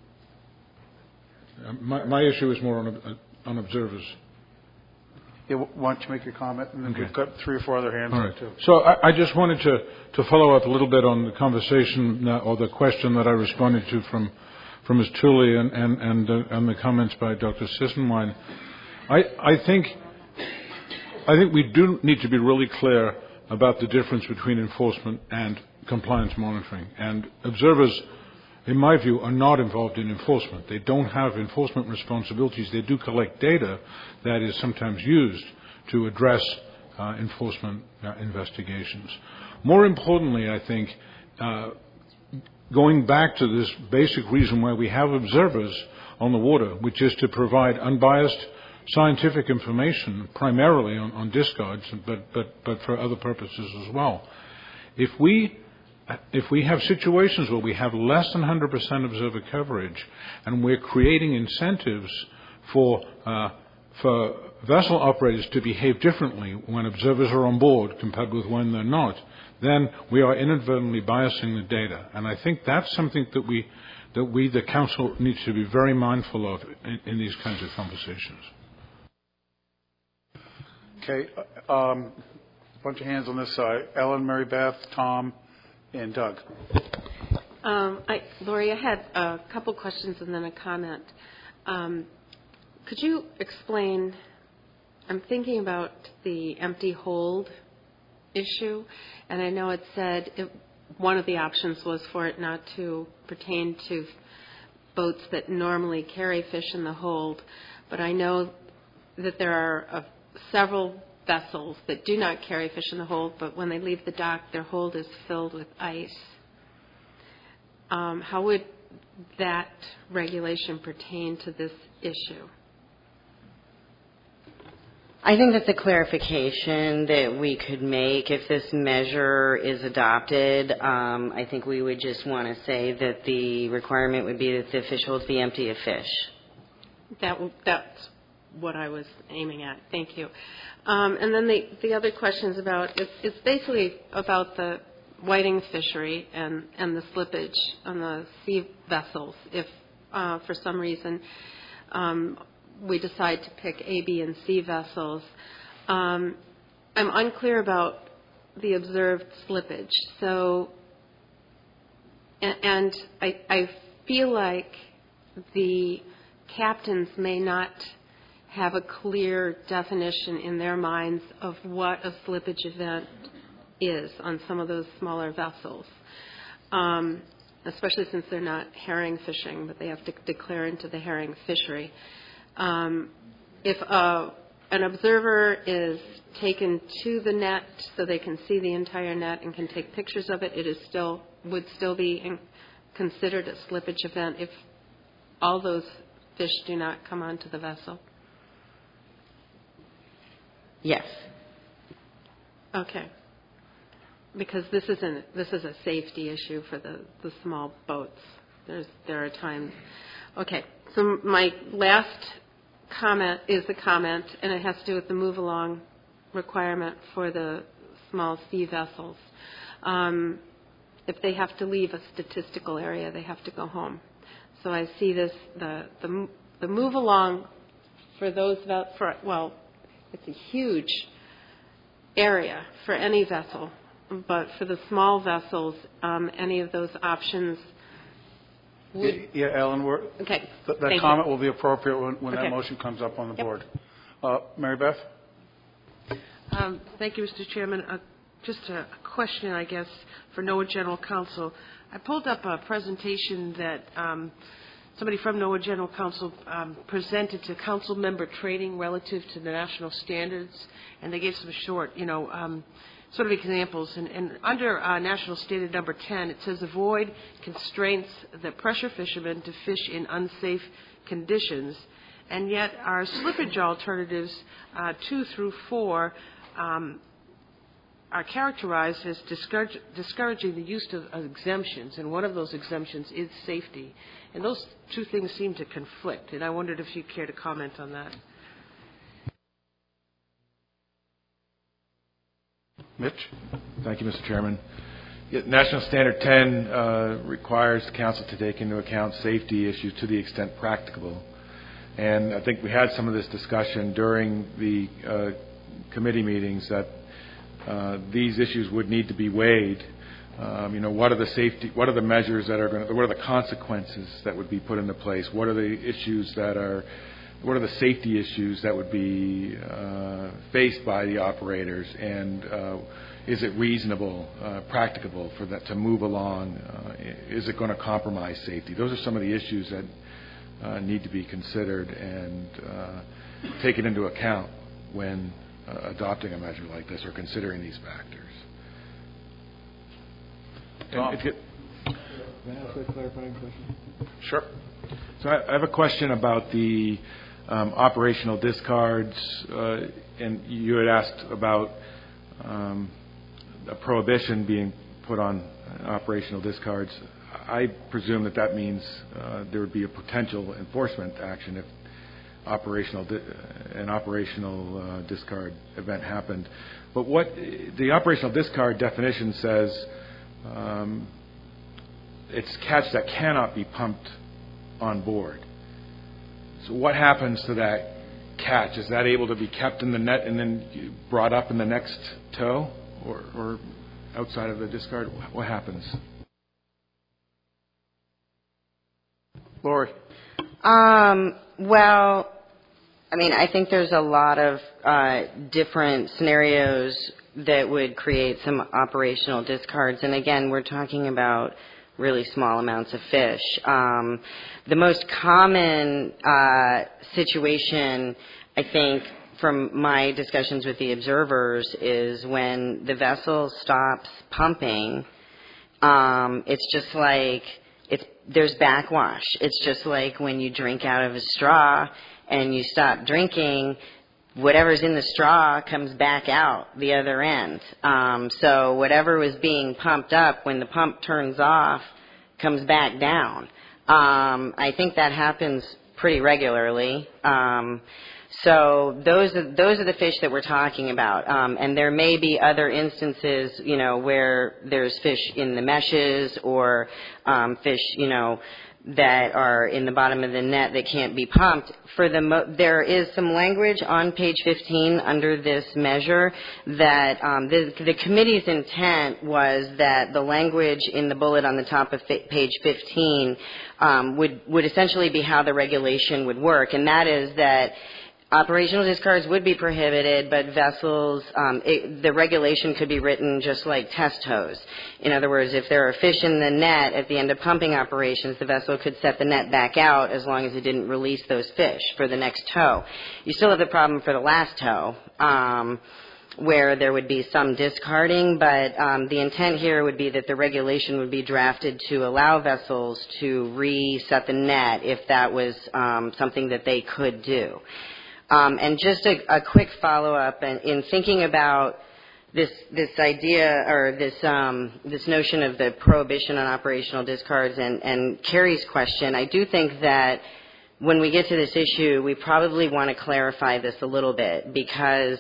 my issue is more on observers. Yeah, why don't you make your comment, and then we've got 3 or 4 other hands All up right. too. So I just wanted to follow up a little bit on the conversation or the question that I responded to from Ms. Tooley and the comments by Dr. Sissenwein. I think we do need to be really clear about the difference between enforcement and compliance monitoring. And observers, in my view, are not involved in enforcement. They don't have enforcement responsibilities. They do collect data that is sometimes used to address enforcement investigations. More importantly, I think, going back to this basic reason why we have observers on the water, which is to provide unbiased scientific information, primarily on discards, but for other purposes as well. If we have situations where we have less than 100% observer coverage and we're creating incentives for vessel operators to behave differently when observers are on board compared with when they're not, then we are inadvertently biasing the data. And I think that's something that we, the Council, needs to be very mindful of in these kinds of conversations. Okay. A bunch of hands on this side. Ellen, Mary Beth, Tom, and Doug. Lori, I had a couple questions and then a comment. Could you explain, I'm thinking about the empty hold issue, and I know it said one of the options was for it not to pertain to boats that normally carry fish in the hold, but I know that there are several vessels that do not carry fish in the hold, but when they leave the dock, their hold is filled with ice. How would that regulation pertain to this issue? I think that the clarification that we could make if this measure is adopted, I think we would just want to say that the requirement would be that the fish holds be empty of fish. That's what I was aiming at. Thank you. And then the other question is it's basically about the whiting fishery and the slippage on the sea vessels. If for some reason we decide to pick A, B, and C vessels, I'm unclear about the observed slippage. So, and I feel like the captains may not have a clear definition in their minds of what a slippage event is on some of those smaller vessels, especially since they're not herring fishing, but they have to declare into the herring fishery. If an observer is taken to the net so they can see the entire net and can take pictures of it, would still be considered a slippage event if all those fish do not come onto the vessel? Yes. Okay. Because this is a safety issue for the small boats. There are times. Okay. So my last comment is a comment, and it has to do with the move along requirement for the small sea vessels. If they have to leave a statistical area, they have to go home. So I see this the move along for those it's a huge area for any vessel, but for the small vessels, any of those options would... Yeah, Ellen, okay. that comment will be appropriate when that motion comes up on the board. Mary Beth? Thank you, Mr. Chairman. Just a question, I guess, for NOAA General Counsel. I pulled up a presentation that somebody from NOAA General Counsel presented to council member training relative to the national standards, and they gave some short, sort of examples. And under National Standard number 10, it says avoid constraints that pressure fishermen to fish in unsafe conditions. And yet our slippage alternatives 2 through 4 are characterized as discouraging the use of exemptions, and one of those exemptions is safety. And those two things seem to conflict, and I wondered if you'd care to comment on that. Mitch? Thank you, Mr. Chairman. National Standard 10 requires the Council to take into account safety issues to the extent practicable. And I think we had some of this discussion during the committee meetings that these issues would need to be weighed. What are the measures that are what are the consequences that would be put into place? What are the safety issues that would be faced by the operators? And is it reasonable, practicable for that to move along? Is it going to compromise safety? Those are some of the issues that need to be considered and taken into account when adopting a measure like this or considering these factors. Can I ask a clarifying question? Sure. So I have a question about the operational discards, and you had asked about a prohibition being put on operational discards. I presume that means there would be a potential enforcement action if operational discard event happened. But what the operational discard definition says, it's catch that cannot be pumped on board. So what happens to that catch? Is that able to be kept in the net and then brought up in the next tow, or outside of the discard? What happens? Lori. Well, I mean, I think there's a lot of different scenarios that would create some operational discards. And again, we're talking about really small amounts of fish. The most common situation, I think, from my discussions with the observers is when the vessel stops pumping, it's just like there's backwash. It's just like when you drink out of a straw and you stop drinking, whatever's in the straw comes back out the other end. So whatever was being pumped up, when the pump turns off, comes back down. I think that happens pretty regularly. So those are the fish that we're talking about. And there may be other instances, where there's fish in the meshes or fish, that are in the bottom of the net that can't be pumped. There is some language on page 15 under this measure that the committee's intent was that the language in the bullet on the top of page 15 would essentially be how the regulation would work, and that is that operational discards would be prohibited, but vessels, the regulation could be written just like test tows. In other words, if there are fish in the net at the end of pumping operations, the vessel could set the net back out as long as it didn't release those fish for the next tow. You still have the problem for the last tow, where there would be some discarding, but the intent here would be that the regulation would be drafted to allow vessels to reset the net if that was something that they could do. And just a quick follow-up, in thinking about this idea or this notion of the prohibition on operational discards and Carrie's question, I do think that when we get to this issue, we probably want to clarify this a little bit, because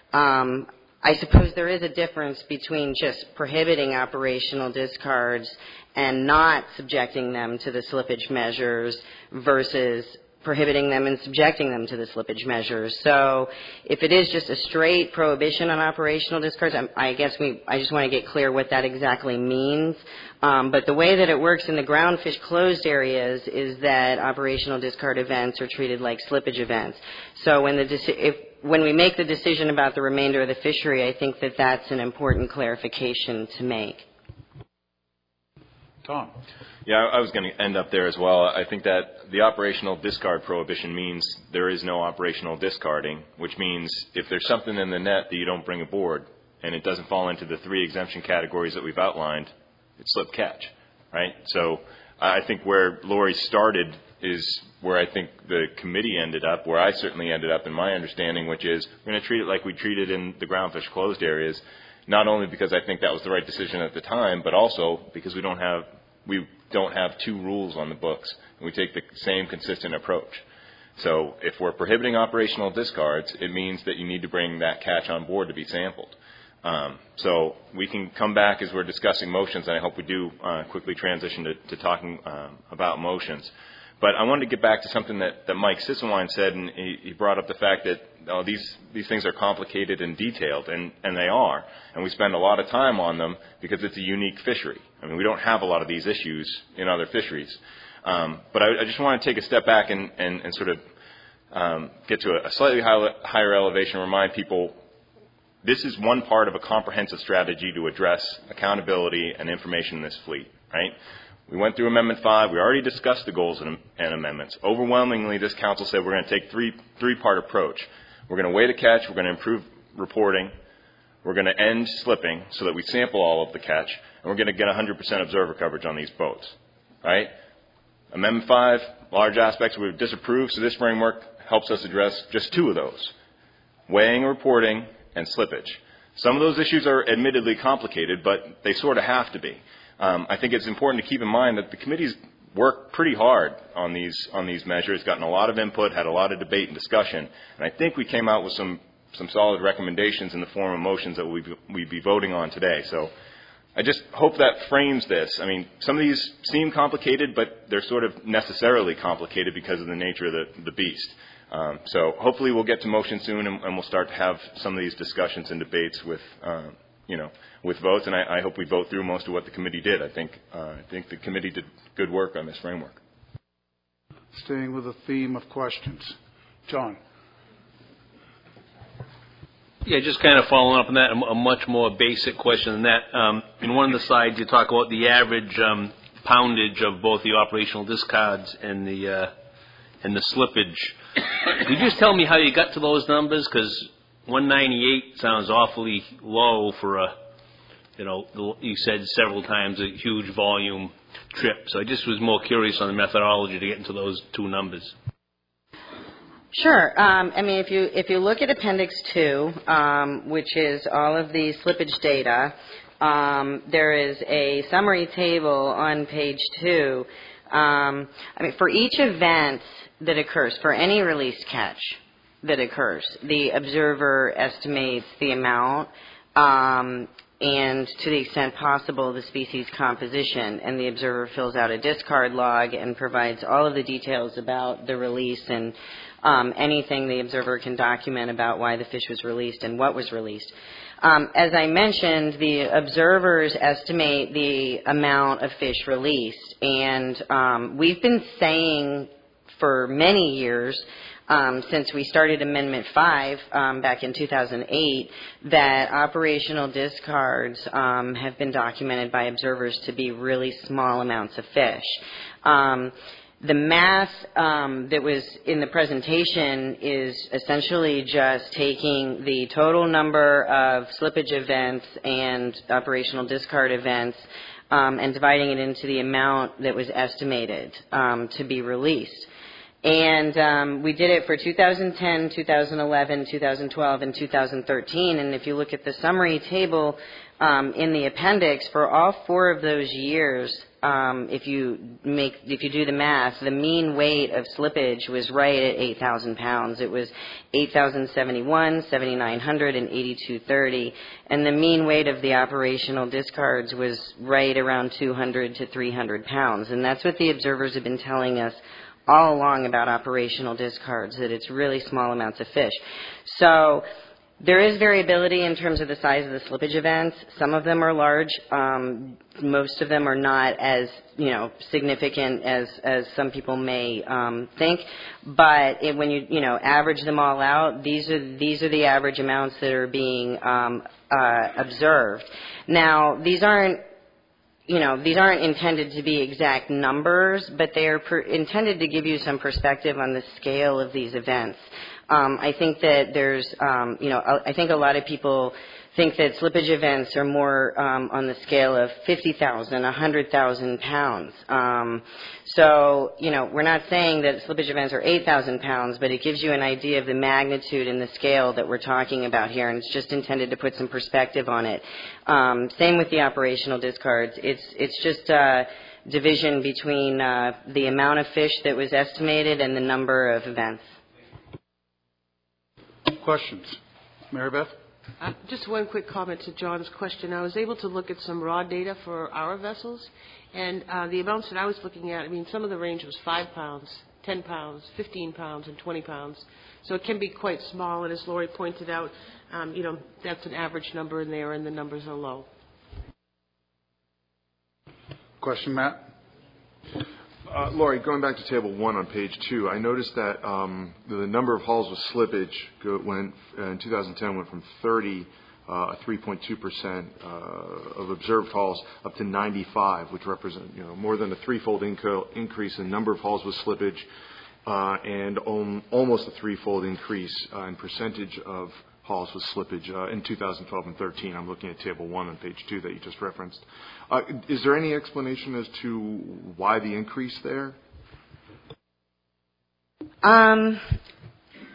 I suppose there is a difference between just prohibiting operational discards and not subjecting them to the slippage measures versus prohibiting them and subjecting them to the slippage measures. So if it is just a straight prohibition on operational discards, I just want to get clear what that exactly means. But the way that it works in the groundfish closed areas is that operational discard events are treated like slippage events. So when we make the decision about the remainder of the fishery, I think that that's an important clarification to make. Tom. Yeah, I was going to end up there as well. I think that the operational discard prohibition means there is no operational discarding, which means if there's something in the net that you don't bring aboard and it doesn't fall into the 3 exemption categories that we've outlined, it's slip catch, right? So I think where Lori started is where I think the committee ended up, where I certainly ended up in my understanding, which is we're going to treat it like we treated in the groundfish closed areas, not only because I think that was the right decision at the time, but also because we don't have 2 rules on the books, and we take the same consistent approach. So if we're prohibiting operational discards, it means that you need to bring that catch on board to be sampled. So we can come back as we're discussing motions, and I hope we do quickly transition to talking about motions. But I wanted to get back to something that Mike Sisselwine said, and he brought up the fact that these things are complicated and detailed, and they are. And we spend a lot of time on them because it's a unique fishery. I mean, we don't have a lot of these issues in other fisheries. But I just want to take a step back and sort of get to a slightly higher elevation and remind people this is one part of a comprehensive strategy to address accountability and information in this fleet, right? We went through Amendment 5. We already discussed the goals and amendments. Overwhelmingly, this council said we're going to take three-part approach. We're going to weigh the catch. We're going to improve reporting. We're going to end slipping so that we sample all of the catch. And we're going to get 100% observer coverage on these boats, right? Amendment 5, large aspects we've disapproved, so this framework helps us address just 2 of those, weighing, reporting, and slippage. Some of those issues are admittedly complicated, but they sort of have to be. I think it's important to keep in mind that the committee's worked pretty hard on these measures, gotten a lot of input, had a lot of debate and discussion, and I think we came out with some solid recommendations in the form of motions that we'd be voting on today. So I just hope that frames this. I mean, some of these seem complicated, but they're sort of necessarily complicated because of the nature of the beast. So hopefully we'll get to motion soon, and we'll start to have some of these discussions and debates with, with votes. And I hope we vote through most of what the committee did. I think the committee did good work on this framework. Staying with the theme of questions. John. Yeah, just kind of following up on that, a much more basic question than that. In one of the slides, you talk about the average poundage of both the operational discards and the slippage. Could you just tell me how you got to those numbers? Because 198 sounds awfully low for you said several times a huge volume trip. So I just was more curious on the methodology to get into those two numbers. Sure. I mean, if you look at Appendix 2, which is all of the slippage data, there is a summary table on page 2. I mean, for each event that occurs, for any release catch that occurs, the observer estimates the amount and, to the extent possible, the species composition, and the observer fills out a discard log and provides all of the details about the release and anything the observer can document about why the fish was released and what was released. As I mentioned, the observers estimate the amount of fish released, and we've been saying for many years, since we started Amendment 5 back in 2008, that operational discards have been documented by observers to be really small amounts of fish. The math that was in the presentation is essentially just taking the total number of slippage events and operational discard events and dividing it into the amount that was estimated to be released. And we did it for 2010, 2011, 2012, and 2013. And if you look at the summary table in the appendix, for all 4 of those years, if you do the math, the mean weight of slippage was right at 8,000 pounds. It was 8,071, 7,900, and 8,230. And the mean weight of the operational discards was right around 200 to 300 pounds. And that's what the observers have been telling us all along about operational discards, that it's really small amounts of fish. So there is variability in terms of the size of the slippage events. Some of them are large. Most of them are not as, significant as some people may think. But when you average them all out, these are the average amounts that are being observed. Now, these aren't intended to be exact numbers, but they are intended to give you some perspective on the scale of these events. I think that there's, I think a lot of people think that slippage events are more on the scale of 50,000, 100,000 pounds. So, we're not saying that slippage events are 8,000 pounds, but it gives you an idea of the magnitude and the scale that we're talking about here, and it's just intended to put some perspective on it. Same with the operational discards. It's just a division between the amount of fish that was estimated and the number of events. Questions? Mary Beth? Just one quick comment to John's question. I was able to look at some raw data for our vessels, and the amounts that I was looking at, some of the range was 5 pounds, 10 pounds, 15 pounds, and 20 pounds. So it can be quite small, and as Lori pointed out, that's an average number in there, and the numbers are low. Question, Matt? Lori, going back to Table 1 on page 2, I noticed that the number of hauls with slippage in 2010 went from 30, 3.2% of observed hauls, up to 95, which represent more than a threefold increase in number of hauls with slippage and almost a threefold increase in percentage of hauls with slippage in 2012 and 13. I'm looking at Table 1 on page 2 that you just referenced. Is there any explanation as to why the increase there? I'm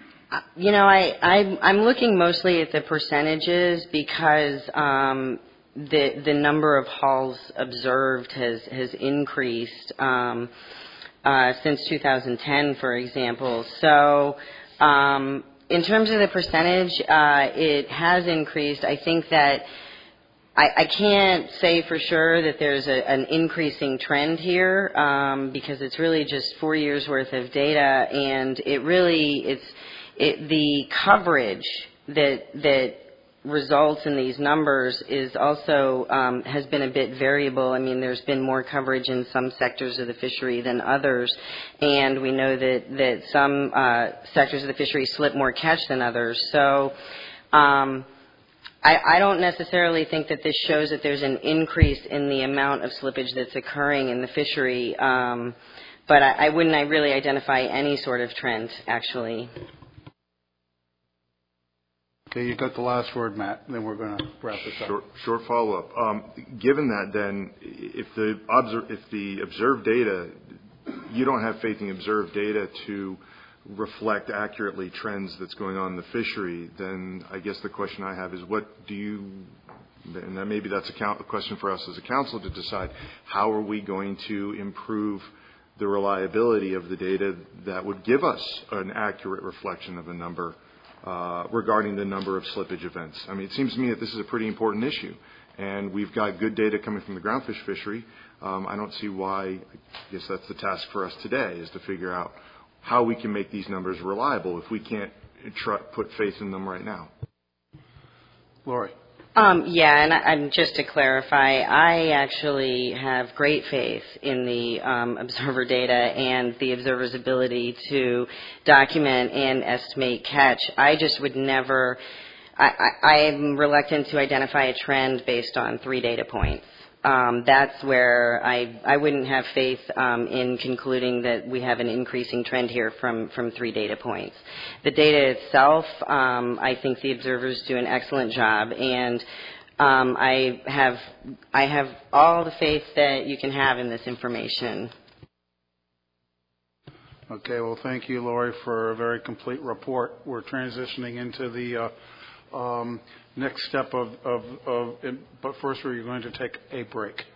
looking mostly at the percentages because the number of hauls observed has increased since 2010, for example. So in terms of the percentage, it has increased. I think that I can't say for sure that there's an increasing trend here because it's really just 4 years worth of data, and the coverage that results in these numbers is also has been a bit variable. I mean, there's been more coverage in some sectors of the fishery than others, and we know that some sectors of the fishery slip more catch than others. So I don't necessarily think that this shows that there's an increase in the amount of slippage that's occurring in the fishery, but I wouldn't really identify any sort of trend, actually. Okay, you got the last word, Matt, and then we're going to wrap this up. Short follow-up. Given that, then, if the observed data, you don't have faith in observed data to reflect accurately trends that's going on in the fishery, then I guess the question I have is and then maybe that's a question for us as a council to decide, how are we going to improve the reliability of the data that would give us an accurate reflection of a number regarding the number of slippage events. I mean, it seems to me that this is a pretty important issue, and we've got good data coming from the groundfish fishery. I don't see why. I guess that's the task for us today, is to figure out how we can make these numbers reliable if we can't put faith in them right now. Lori. And just to clarify, I actually have great faith in the observer data and the observer's ability to document and estimate catch. I just would never, I'm reluctant to identify a trend based on 3 data points. That's where I wouldn't have faith in concluding that we have an increasing trend here from 3 data points. The data itself, I think the observers do an excellent job, and I have all the faith that you can have in this information. Okay, well, thank you, Lori, for a very complete report. We're transitioning into the next step but first we're going to take a break.